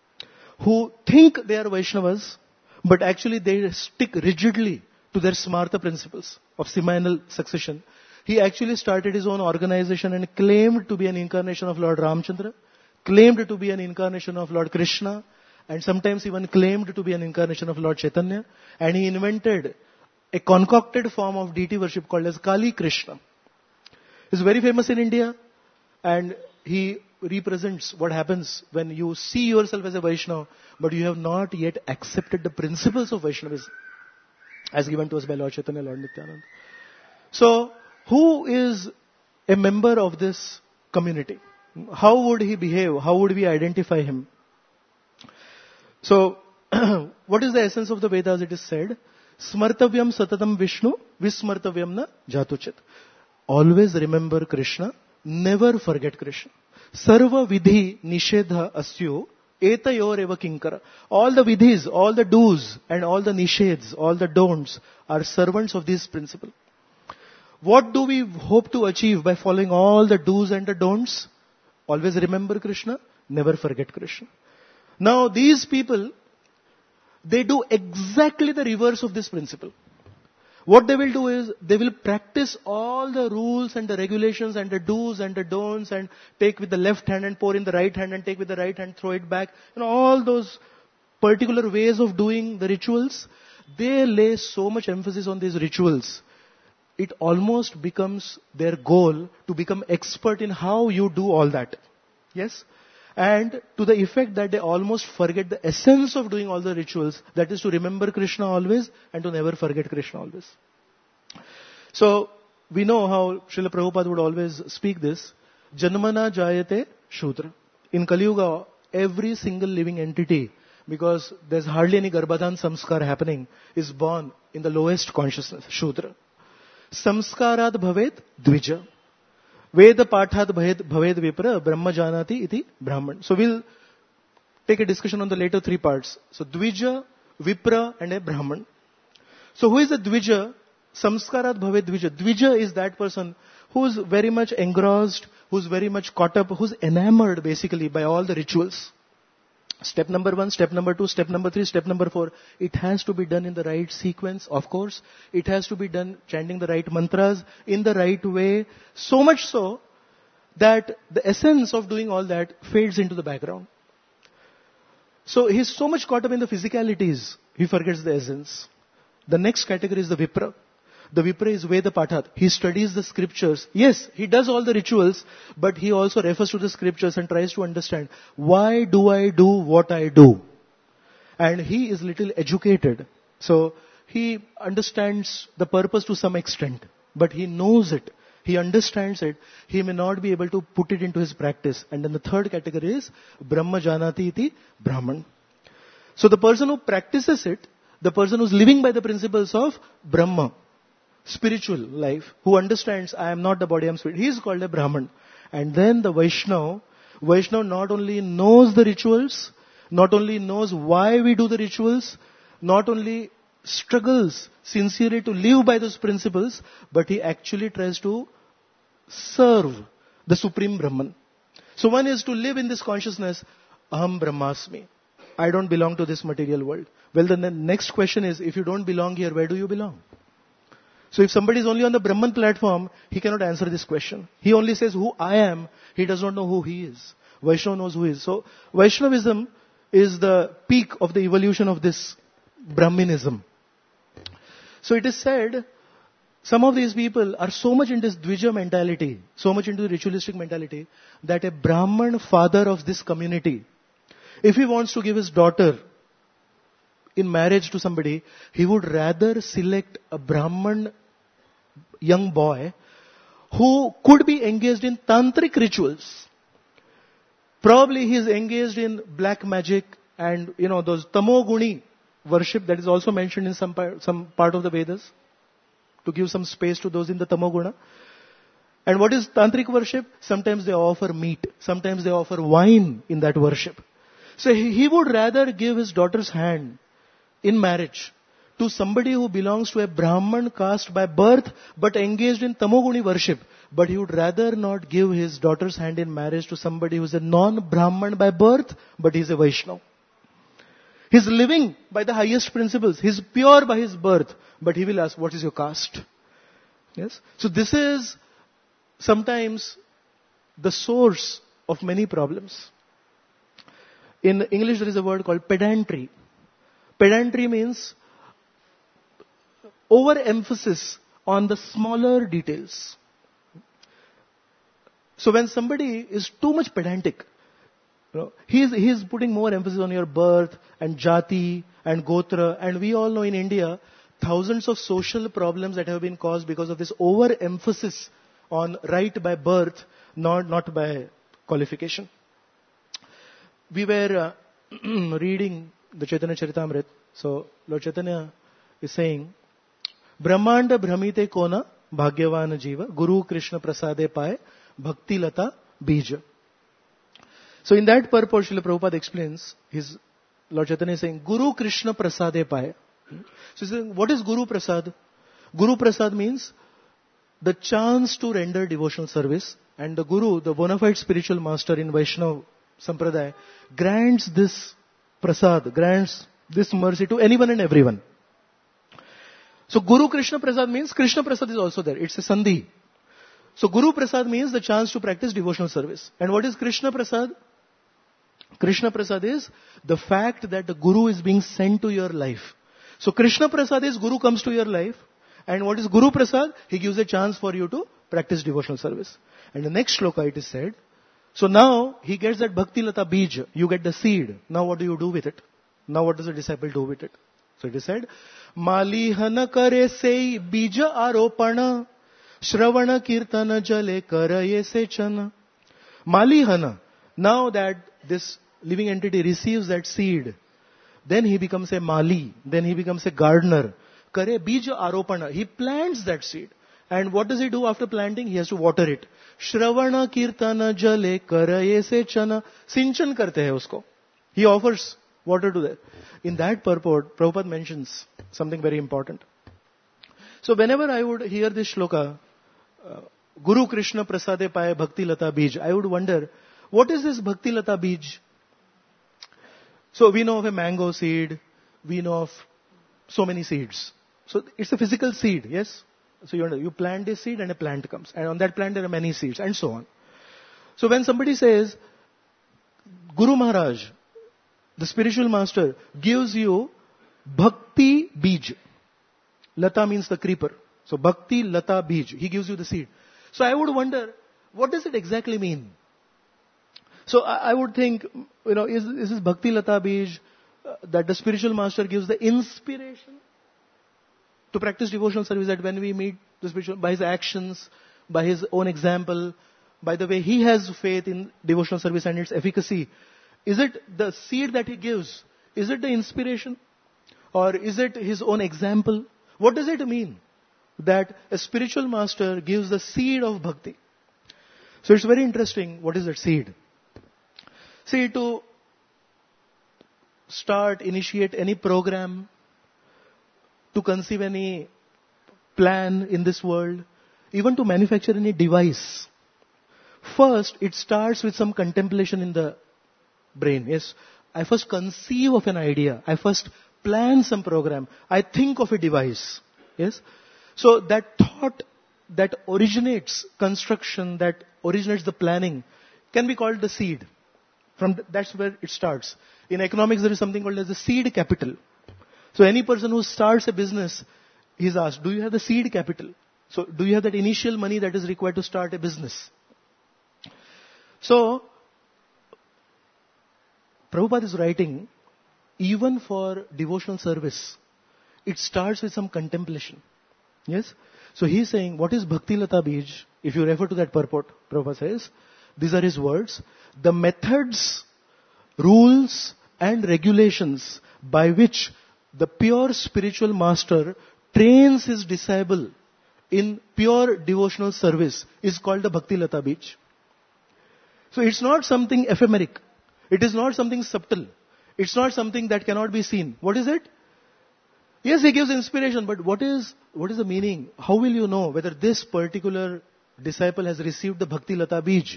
who think they are Vaishnavas, but actually they stick rigidly to their Smarta principles of seminal succession. He actually started his own organization and claimed to be an incarnation of Lord Ramchandra, claimed to be an incarnation of Lord Krishna, and sometimes even claimed to be an incarnation of Lord Chaitanya. And he invented a concocted form of deity worship called as Kali Krishna. He's very famous in India, and he represents what happens when you see yourself as a Vaishnava, but you have not yet accepted the principles of Vaishnavism as given to us by Lord Chaitanya, Lord Nityananda. So, who is a member of this community? How would he behave? How would we identify him? So, what is the essence of the Vedas? It is said, Smartavyam satatam Vishnu, Vismartavyam na jatuchat. Always remember Krishna, never forget Krishna. Sarva vidhi nishedha asyo etayor eva kinkara. All the vidhis, all the do's and all the nisheds, all the don'ts are servants of this principle. What do we hope to achieve by following all the do's and the don'ts? Always remember Krishna, never forget Krishna. Now these people, they do exactly the reverse of this principle. What they will do is, they will practice all the rules and the regulations and the do's and the don'ts and take with the left hand and pour in the right hand and take with the right hand, throw it back. You know, all those particular ways of doing the rituals, they lay so much emphasis on these rituals. It almost becomes their goal to become expert in how you do all that. Yes? And to the effect that they almost forget the essence of doing all the rituals, that is to remember Krishna always and to never forget Krishna always. So, we know how Srila Prabhupada would always speak this, Janmana Jayate Shudra. In Kali Yuga, every single living entity, because there's hardly any Garbhadhan Samskar happening, is born in the lowest consciousness, Shudra. Samskarad bhavet dvija. Veda pathat bhaved bhaved vipra brahma janati iti brahman. So we'll take a discussion on the later three parts. So dvija, vipra and a brahman. So who is a dvija? Samskarat bhavet dvija. Dvija is that person who is very much engrossed, who's very much caught up, who's enamored basically by all the rituals. Step number one, step number two, step number three, step number four. It has to be done in the right sequence, of course. It has to be done chanting the right mantras in the right way. So much so that the essence of doing all that fades into the background. So he's so much caught up in the physicalities, he forgets the essence. The next category is the Vipra. The Vipra is Veda Pathat. He studies the scriptures. Yes, he does all the rituals, but he also refers to the scriptures and tries to understand, why do I do what I do? And he is little educated. So he understands the purpose to some extent, but he knows it. He understands it. He may not be able to put it into his practice. And then the third category is Brahma Janati iti Brahman. So the person who practices it, the person who's living by the principles of Brahma, spiritual life, who understands I am not the body, I am spirit, he is called a Brahman. And then the Vaishnava, Vaishnava not only knows the rituals, not only knows why we do the rituals, not only struggles sincerely to live by those principles, but he actually tries to serve the Supreme Brahman. So one is to live in this consciousness, Aham Brahmasmi. I don't belong to this material world. Well, then the next question is, if you don't belong here, where do you belong? So if somebody is only on the Brahman platform, he cannot answer this question. He only says who I am, he does not know who he is. Vaishnava knows who he is. So Vaishnavism is the peak of the evolution of this Brahminism. So it is said, some of these people are so much into this Dvija mentality, so much into the ritualistic mentality, that a Brahman father of this community, if he wants to give his daughter in marriage to somebody, he would rather select a Brahman young boy who could be engaged in tantric rituals. Probably he is engaged in black magic and, you know, those tamoguni worship that is also mentioned in some part, some part of the Vedas, to give some space to those in the tamoguna. And what is tantric worship? Sometimes they offer meat, sometimes they offer wine in that worship. So he would rather give his daughter's hand in marriage to somebody who belongs to a Brahman caste by birth but engaged in Tamoguni worship. But he would rather not give his daughter's hand in marriage to somebody who is a non-Brahman by birth but he is a Vaishnava. He's living by the highest principles. He's pure by his birth, but he will ask, what is your caste? Yes. So this is sometimes the source of many problems. In English there is a word called pedantry. Pedantry means overemphasis on the smaller details. So when somebody is too much pedantic, you know, he is, he is putting more emphasis on your birth and jati and gotra, and we all know in India thousands of social problems that have been caused because of this overemphasis on right by birth, not, not by qualification. We were uh, reading the Chaitanya Charitamrita. So Lord Chaitanya is saying, Brahmanda Brahmite Kona Bhagyavana Jiva Guru Krishna Prasade Paye Bhakti Lata Bija. So in that purport, Srila Prabhupada explains, his Lord Chaitanya is saying, Guru Krishna Prasade Paye. So he's saying, what is Guru Prasad? Guru Prasad means the chance to render devotional service, and the Guru, the bona fide spiritual master in Vaishnava Sampradaya, grants this prasad, grants this mercy to anyone and everyone. So Guru Krishna Prasad means Krishna Prasad is also there. It's a sandhi. So Guru Prasad means the chance to practice devotional service. And what is Krishna Prasad? Krishna Prasad is the fact that the Guru is being sent to your life. So Krishna Prasad is Guru comes to your life. And what is Guru Prasad? He gives a chance for you to practice devotional service. And the next shloka it is said, so now he gets that Bhakti Lata Bij, you get the seed. Now what do you do with it? Now what does the disciple do with it? So it is said, Malihana kare sei bija aropana Shravana kirtana jale karaye sechana. Malihana. Now that this living entity receives that seed, then he becomes a mali, then he becomes a gardener. Kare bija aropana. He plants that seed. And what does he do after planting? He has to water it. Shravana kirtana jale karaye sechana. Sinchan karte hai usko. He offers water to that. In that purport, Prabhupada mentions something very important. So whenever I would hear this shloka, uh, Guru Krishna Prasade Paye Bhakti Lata Bij, I would wonder, what is this Bhakti Lata Bij? So we know of a mango seed, we know of so many seeds. So it's a physical seed, yes? So you, you plant this seed and a plant comes. And on that plant there are many seeds and so on. So when somebody says, Guru Maharaj, the spiritual master, gives you Bhakti Bij. Lata means the creeper. So Bhakti Lata Bij. He gives you the seed. So I would wonder, what does it exactly mean? So I, I would think, you know, is, is this Bhakti Lata Bij uh, that the spiritual master gives the inspiration to practice devotional service, that when we meet the spiritual, by his actions, by his own example, by the way he has faith in devotional service and its efficacy, is it the seed that he gives? Is it the inspiration? Or is it his own example? What does it mean that a spiritual master gives the seed of bhakti? So it's very interesting. What is that seed? See, to start, initiate any program, to conceive any plan in this world, even to manufacture any device, first it starts with some contemplation in the brain. Yes, I first conceive of an idea. I first plan some program. I think of a device. Yes, so that thought that originates construction, that originates the planning, can be called the seed. From th- that's where it starts. In economics, there is something called as the seed capital. So any person who starts a business, he is asked, do you have the seed capital? So do you have that initial money that is required to start a business? So Prabhupada is writing, even for devotional service, it starts with some contemplation. Yes? So he is saying, what is Bhakti Lata Bij? If you refer to that purport, Prabhupada says, these are his words. The methods, rules and regulations by which the pure spiritual master trains his disciple in pure devotional service is called the Bhakti Lata Bij. So it's not something ephemeric. It is not something subtle. It's not something that cannot be seen. What is it? Yes, he gives inspiration, but what is what is the meaning? How will you know whether this particular disciple has received the Bhakti Lata Bij?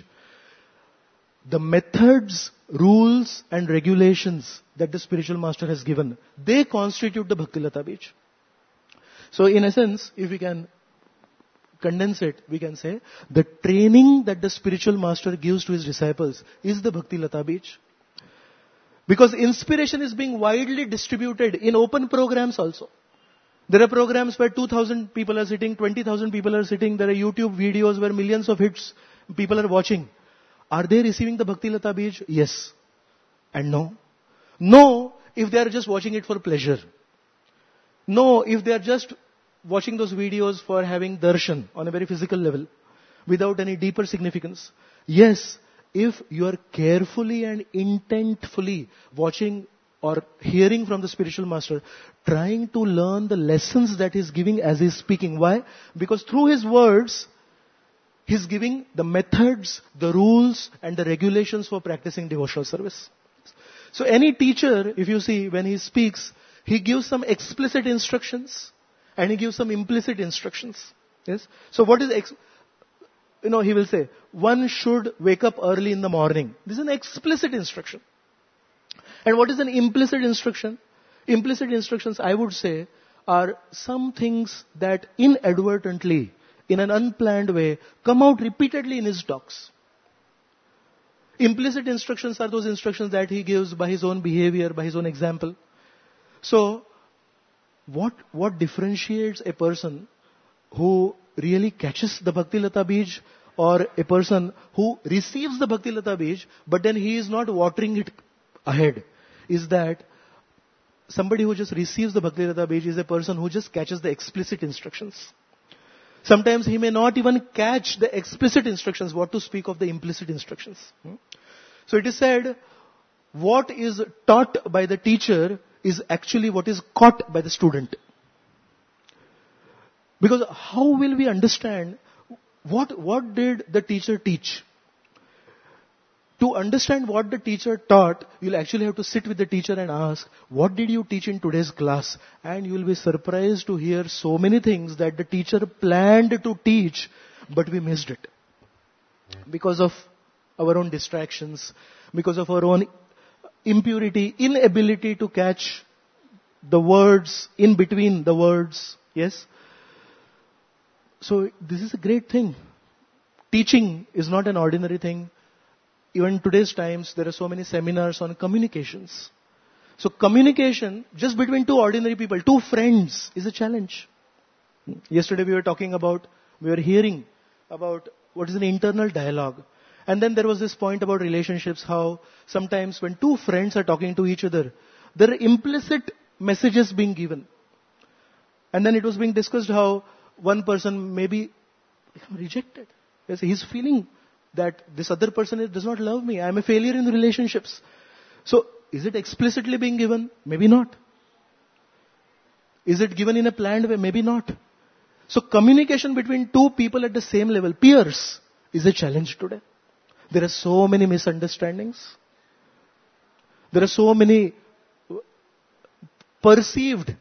The methods, rules and regulations that the spiritual master has given, they constitute the Bhakti Lata Bij. So in essence, if we can condense it, we can say the training that the spiritual master gives to his disciples is the Bhakti Lata Bij. Because inspiration is being widely distributed in open programs also. There are programs where two thousand people are sitting, twenty thousand people are sitting. There are YouTube videos where millions of hits people are watching. Are they receiving the Bhakti Lata Bij? Yes. And no. No, if they are just watching it for pleasure. No, if they are just watching those videos for having darshan on a very physical level, without any deeper significance. Yes, if you are carefully and intentfully watching or hearing from the spiritual master, trying to learn the lessons that he is giving as he is speaking. Why? Because through his words, he is giving the methods, the rules and the regulations for practicing devotional service. So any teacher, if you see, when he speaks, he gives some explicit instructions and he gives some implicit instructions. Yes. So what is, ex- you know, he will say, one should wake up early in the morning. This is an explicit instruction. And what is an implicit instruction? Implicit instructions, I would say, are some things that inadvertently, in an unplanned way, come out repeatedly in his talks. Implicit instructions are those instructions that he gives by his own behavior, by his own example. So, what, what differentiates a person who really catches the Bhakti Lata Bij or a person who receives the Bhakti Lata Bij, but then he is not watering it ahead, is that somebody who just receives the Bhakti Lata Bij is a person who just catches the explicit instructions. Sometimes he may not even catch the explicit instructions, what to speak of the implicit instructions. Hmm? So it is said, what is taught by the teacher is actually what is caught by the student. Because how will we understand what, what did the teacher teach? To understand what the teacher taught, you'll actually have to sit with the teacher and ask, what did you teach in today's class? And you will be surprised to hear so many things that the teacher planned to teach, but we missed it. Because of our own distractions, because of our own impurity, inability to catch the words in between the words. Yes? So this is a great thing. Teaching is not an ordinary thing. Even in today's times, there are so many seminars on communications. So communication, just between two ordinary people, two friends, is a challenge. Yesterday we were talking about, we were hearing about what is an internal dialogue. And then there was this point about relationships, how sometimes when two friends are talking to each other, there are implicit messages being given. And then it was being discussed how one person may be rejected. Yes, he's feeling that this other person is, does not love me. I am a failure in relationships. So, is it explicitly being given? Maybe not. Is it given in a planned way? Maybe not. So, communication between two people at the same level, peers, is a challenge today. There are so many misunderstandings. There are so many perceived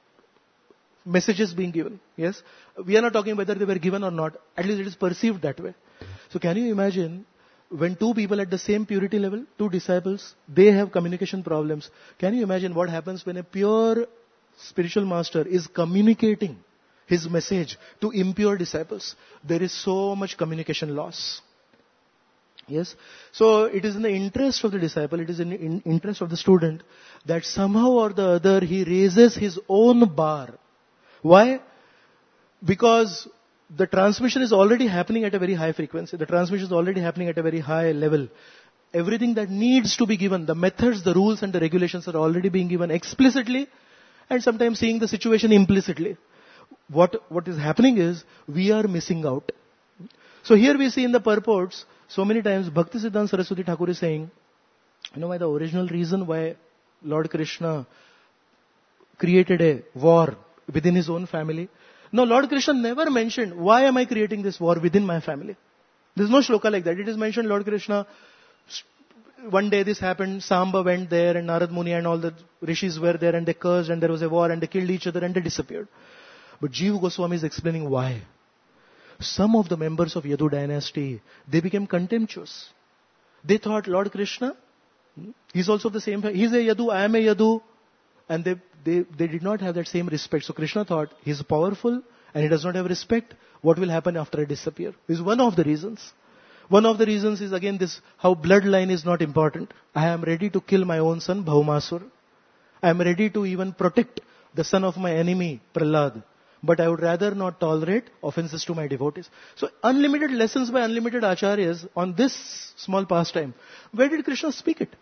messages being given. Yes? We are not talking whether they were given or not. At least it is perceived that way. So can you imagine when two people at the same purity level, two disciples, they have communication problems. Can you imagine what happens when a pure spiritual master is communicating his message to impure disciples? There is so much communication loss. Yes. So it is in the interest of the disciple, it is in the in interest of the student that somehow or the other he raises his own bar. Why? Because the transmission is already happening at a very high frequency. The transmission is already happening at a very high level. Everything that needs to be given, the methods, the rules and the regulations are already being given explicitly and sometimes seeing the situation implicitly. What, what is happening is we are missing out. So here we see in the purports, so many times Bhaktisiddhanta Saraswati Thakur is saying, you know why the original reason why Lord Krishna created a war within his own family? No, Lord Krishna never mentioned, why am I creating this war within my family? There is no shloka like that. It is mentioned, Lord Krishna, one day this happened, Samba went there and Narad Muni and all the rishis were there and they cursed and there was a war and they killed each other and they disappeared. But Jiva Goswami is explaining why. Some of the members of Yadu dynasty, they became contemptuous. They thought, Lord Krishna, he's also the same, he's a Yadu, I am a Yadu. And they, they, they did not have that same respect. So Krishna thought, he's powerful and he does not have respect. What will happen after I disappear? This is one of the reasons. One of the reasons is again this, how bloodline is not important. I am ready to kill my own son, Bhaumasur. I am ready to even protect the son of my enemy, Prahlad. But I would rather not tolerate offenses to my devotees. So unlimited lessons by unlimited acharyas on this small pastime. Where did Krishna speak it?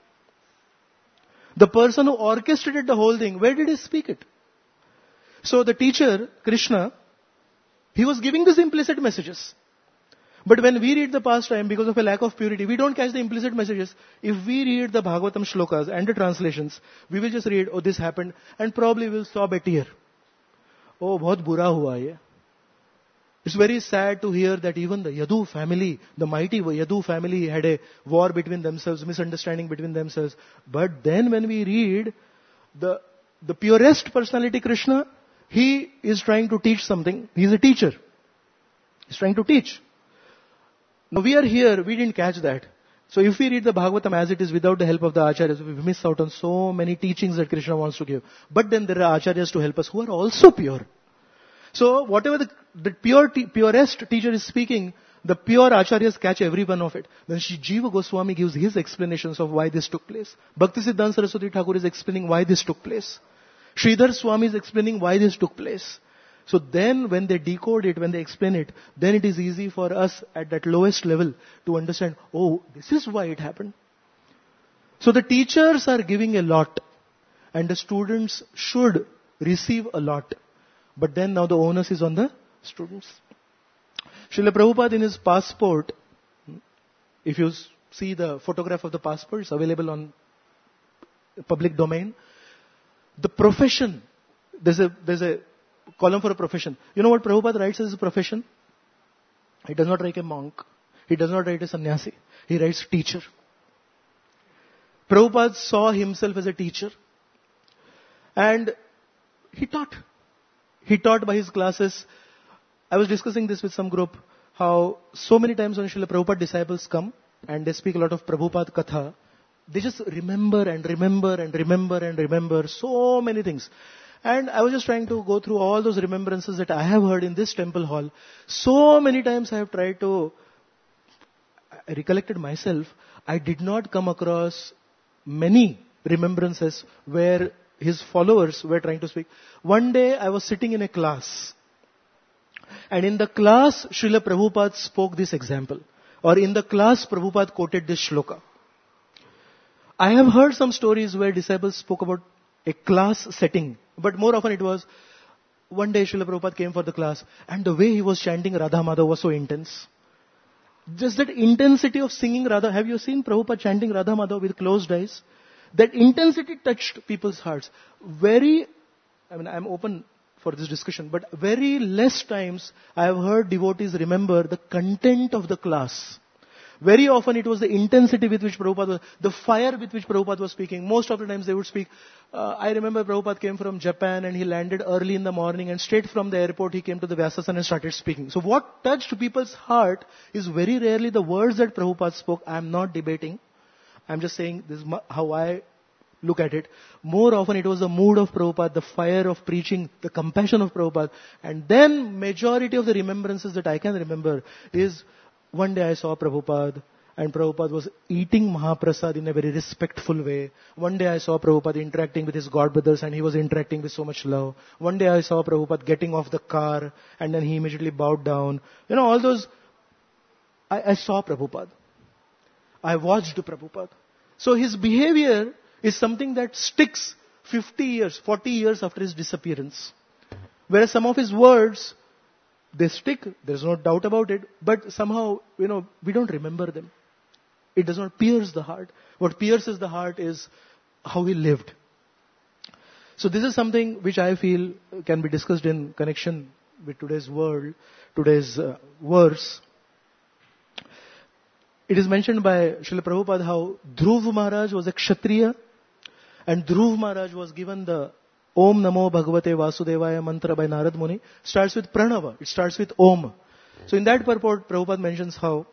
The person who orchestrated the whole thing, where did he speak it? So the teacher, Krishna, he was giving these implicit messages. But when we read the pastime, because of a lack of purity, we don't catch the implicit messages. If we read the Bhagavatam shlokas and the translations, we will just read, oh, this happened, and probably we'll stop a tear. Oh, bahut bura hua ye. It's very sad to hear that even the Yadu family, the mighty Yadu family had a war between themselves, misunderstanding between themselves. But then when we read the, the purest personality Krishna, he is trying to teach something. He is a teacher. He's trying to teach. Now we are here, we didn't catch that. So if we read the Bhagavatam as it is without the help of the acharyas, we miss out on so many teachings that Krishna wants to give. But then there are acharyas to help us who are also pure. So whatever the, the pure te- purest teacher is speaking, the pure acharyas catch every one of it. Then Shri Jiva Goswami gives his explanations of why this took place. Bhaktisiddhanta Saraswati Thakur is explaining why this took place. Sridhar Swami is explaining why this took place. So then when they decode it, when they explain it, then it is easy for us at that lowest level to understand, oh, this is why it happened. So the teachers are giving a lot and the students should receive a lot. But then now the onus is on the students. Srila Prabhupada in his passport, if you see the photograph of the passport, it's available on public domain. The profession, there's a, there's a column for a profession. You know what Prabhupada writes as a profession? He does not write a monk. He does not write a sannyasi. He writes teacher. Prabhupada saw himself as a teacher. And he taught. He taught by his classes. I was discussing this with some group, how so many times when Srila Prabhupada disciples come and they speak a lot of Prabhupada Katha, they just remember and remember and remember and remember so many things. And I was just trying to go through all those remembrances that I have heard in this temple hall. So many times I have tried to, I recollected myself, I did not come across many remembrances where his followers were trying to speak. One day I was sitting in a class. And in the class, Srila Prabhupada spoke this example. Or in the class, Prabhupada quoted this shloka. I have heard some stories where disciples spoke about a class setting. But more often it was, one day Srila Prabhupada came for the class. And the way he was chanting Radha Madhav was so intense. Just that intensity of singing Radha. Have you seen Prabhupada chanting Radha Madhav with closed eyes? That intensity touched people's hearts. Very, I mean, I'm open for this discussion, but very less times I have heard devotees remember the content of the class. Very often it was the intensity with which Prabhupada was, the fire with which Prabhupada was speaking. Most of the times they would speak. Uh, I remember Prabhupada came from Japan and he landed early in the morning and straight from the airport he came to the Vyasasana and started speaking. So what touched people's heart is very rarely the words that Prabhupada spoke. I'm not debating. I'm just saying this is how I look at it. More often it was the mood of Prabhupada, the fire of preaching, the compassion of Prabhupada. And then majority of the remembrances that I can remember is one day I saw Prabhupada and Prabhupada was eating Mahaprasad in a very respectful way. One day I saw Prabhupada interacting with his godbrothers and he was interacting with so much love. One day I saw Prabhupada getting off the car and then he immediately bowed down. You know, all those, I, I saw Prabhupada. I watched Prabhupada. So his behavior is something that sticks fifty years, forty years after his disappearance. Whereas some of his words, they stick, there's no doubt about it, but somehow, you know, we don't remember them. It does not pierce the heart. What pierces the heart is how he lived. So this is something which I feel can be discussed in connection with today's world, today's uh, verse. It is mentioned by Srila Prabhupada how Dhruv Maharaj was a Kshatriya and Dhruv Maharaj was given the Om Namo Bhagavate Vasudevaya mantra by Narad Muni. Starts with Pranava. It starts with Om. So in that purport, Prabhupada mentions how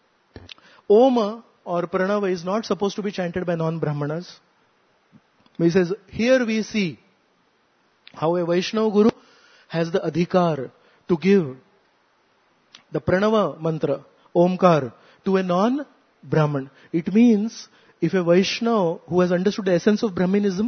Om or Pranava is not supposed to be chanted by non-Brahmanas. He says, here we see how a Vaishnava Guru has the adhikar to give the Pranava mantra, Omkar, to a non-Brahman. It means if a Vaishnava who has understood the essence of Brahminism,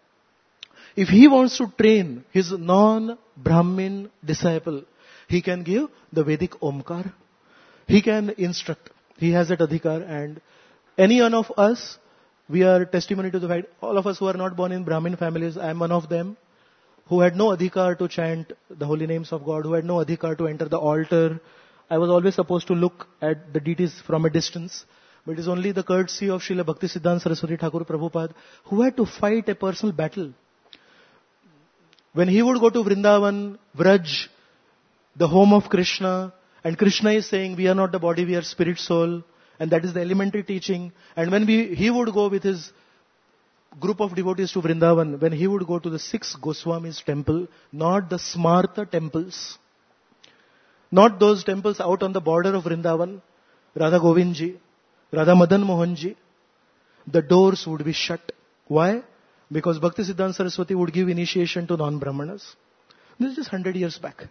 if he wants to train his non-Brahmin disciple, he can give the Vedic Omkar. He can instruct. He has that adhikar, and any one of us, we are testimony to the fact, all of us who are not born in Brahmin families, I am one of them, who had no adhikar to chant the holy names of God, who had no adhikar to enter the altar. I was always supposed to look at the deities from a distance. But it is only the courtesy of Srila Bhaktisiddhanta Saraswati Thakur Prabhupada who had to fight a personal battle. When he would go to Vrindavan, Vraj, the home of Krishna, and Krishna is saying, we are not the body, we are spirit soul, and that is the elementary teaching. And when we, he would go with his group of devotees to Vrindavan, when he would go to the six Goswamis temple, not the Smartha temples, not those temples out on the border of Vrindavan, Radha Govindji, Radha Madan Mohanji, the doors would be shut. Why? Because Bhaktisiddhanta Saraswati would give initiation to non-Brahmanas. This is just one hundred years back.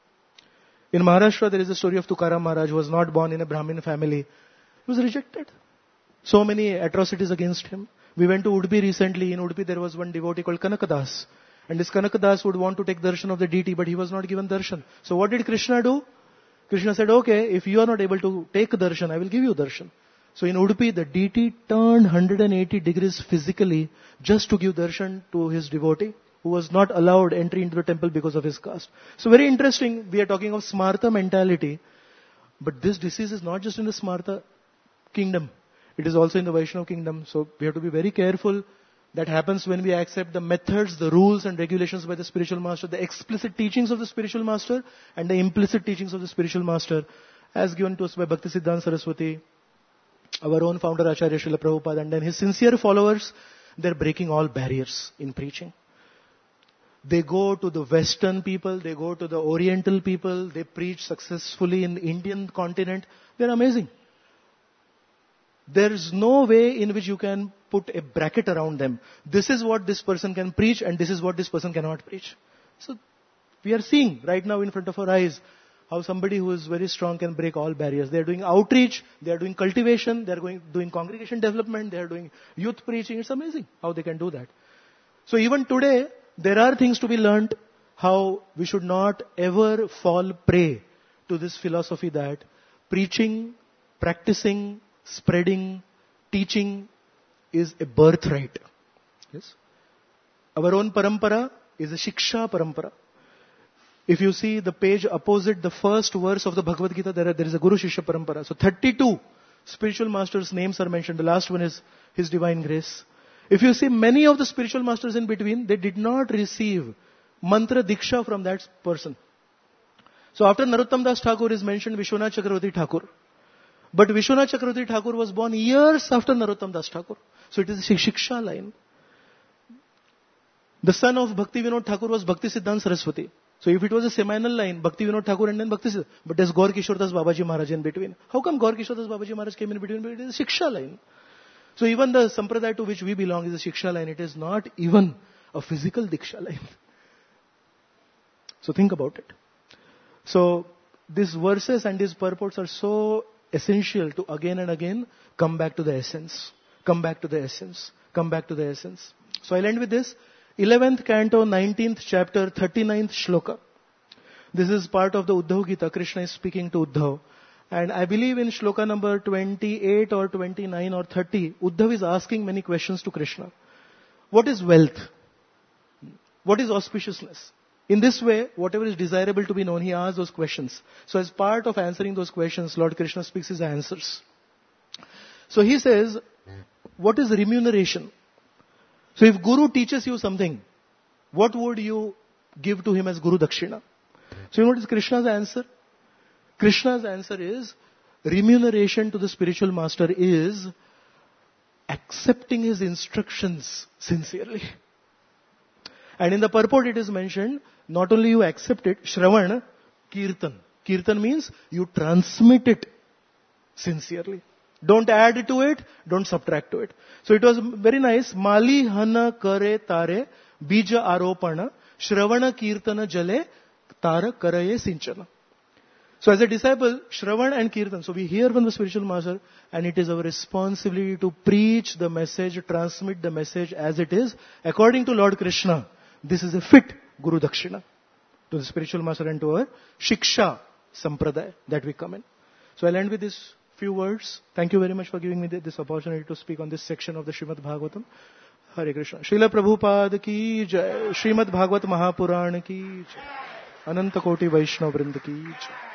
In Maharashtra, there is a story of Tukaram Maharaj who was not born in a Brahmin family. He was rejected. So many atrocities against him. We went to Udupi recently. In Udupi, there was one devotee called Kanakadas. And this Kanakadas would want to take darshan of the deity, but he was not given darshan. So what did Krishna do? Krishna said, okay, if you are not able to take darshan, I will give you darshan. So in Udupi, the deity turned one hundred eighty degrees physically just to give darshan to his devotee, who was not allowed entry into the temple because of his caste. So very interesting, we are talking of Smartha mentality. But this disease is not just in the Smarta kingdom. It is also in the Vaishnava kingdom. So we have to be very careful. That happens when we accept the methods, the rules and regulations by the spiritual master, the explicit teachings of the spiritual master and the implicit teachings of the spiritual master as given to us by Bhaktisiddhanta Saraswati, our own founder Acharya Srila Prabhupada, and then his sincere followers. They're breaking all barriers in preaching. They go to the Western people, they go to the Oriental people, they preach successfully in the Indian continent. They're amazing. There is no way in which you can put a bracket around them. This is what this person can preach and this is what this person cannot preach. So we are seeing right now in front of our eyes how somebody who is very strong can break all barriers. They are doing outreach, they are doing cultivation, they are going, doing congregation development, they are doing youth preaching. It's amazing how they can do that. So even today, there are things to be learned, how we should not ever fall prey to this philosophy that preaching, practicing, spreading, teaching is a birthright. Yes? Our own parampara is a Shiksha parampara. If you see the page opposite the first verse of the Bhagavad Gita, there, are, there is a Guru Shishya parampara. So thirty-two spiritual masters' names are mentioned. The last one is His Divine Grace. If you see many of the spiritual masters in between, they did not receive mantra diksha from that person. So after Narottam Das Thakur is mentioned, Vishwanath Chakravarti Thakur. But Vishwanath Chakravarti Thakur was born years after Narottam Das Thakur. So it is a Shiksha line. The son of Bhakti Vinod Thakur was Bhaktisiddhanta Saraswati. So if it was a seminal line, Bhakti Vinod Thakur and then Bhaktisiddhanta. But there's Gaur Kishore Das Babaji Maharaj in between. How come Gaur Kishore Das Babaji Maharaj came in between? But it is a Shiksha line. So even the Sampradaya to which we belong is a Shiksha line. It is not even a physical Diksha line. So think about it. So these verses and these purports are so essential to again and again come back to the essence. Come back to the essence. Come back to the essence. So I'll end with this. eleventh canto, nineteenth chapter, thirty-ninth shloka. This is part of the Uddhav Gita. Krishna is speaking to Uddhav. And I believe in shloka number twenty-eight or twenty-nine or thirty, Uddhav is asking many questions to Krishna. What is wealth? What is auspiciousness? In this way, whatever is desirable to be known, he asks those questions. So as part of answering those questions, Lord Krishna speaks his answers. So he says, what is remuneration? So if Guru teaches you something, what would you give to him as Guru Dakshina? So you know what is Krishna's answer? Krishna's answer is, remuneration to the spiritual master is accepting his instructions sincerely. And in the purport it is mentioned, not only you accept it, Shravan, Kirtan. Kirtan means you transmit it sincerely. Don't add to it, don't subtract to it. So it was very nice. Mali hana kare tare bija aropana Shravana Kirtana jale tara karaye sinchana. So as a disciple, Shravan and Kirtan. So we hear from the spiritual master and it is our responsibility to preach the message, transmit the message as it is. According to Lord Krishna, this is a fit Guru Dakshina to the spiritual master and to our Shiksha Sampradaya that we come in. So I'll end with these few words. Thank you very much for giving me this opportunity to speak on this section of the Srimad Bhagavatam. Hare Krishna. Srila Prabhupada ki jai. Srimad Bhagavat Mahapuran ki jai. Ananta Koti Vaishnava Vrinda ki jai.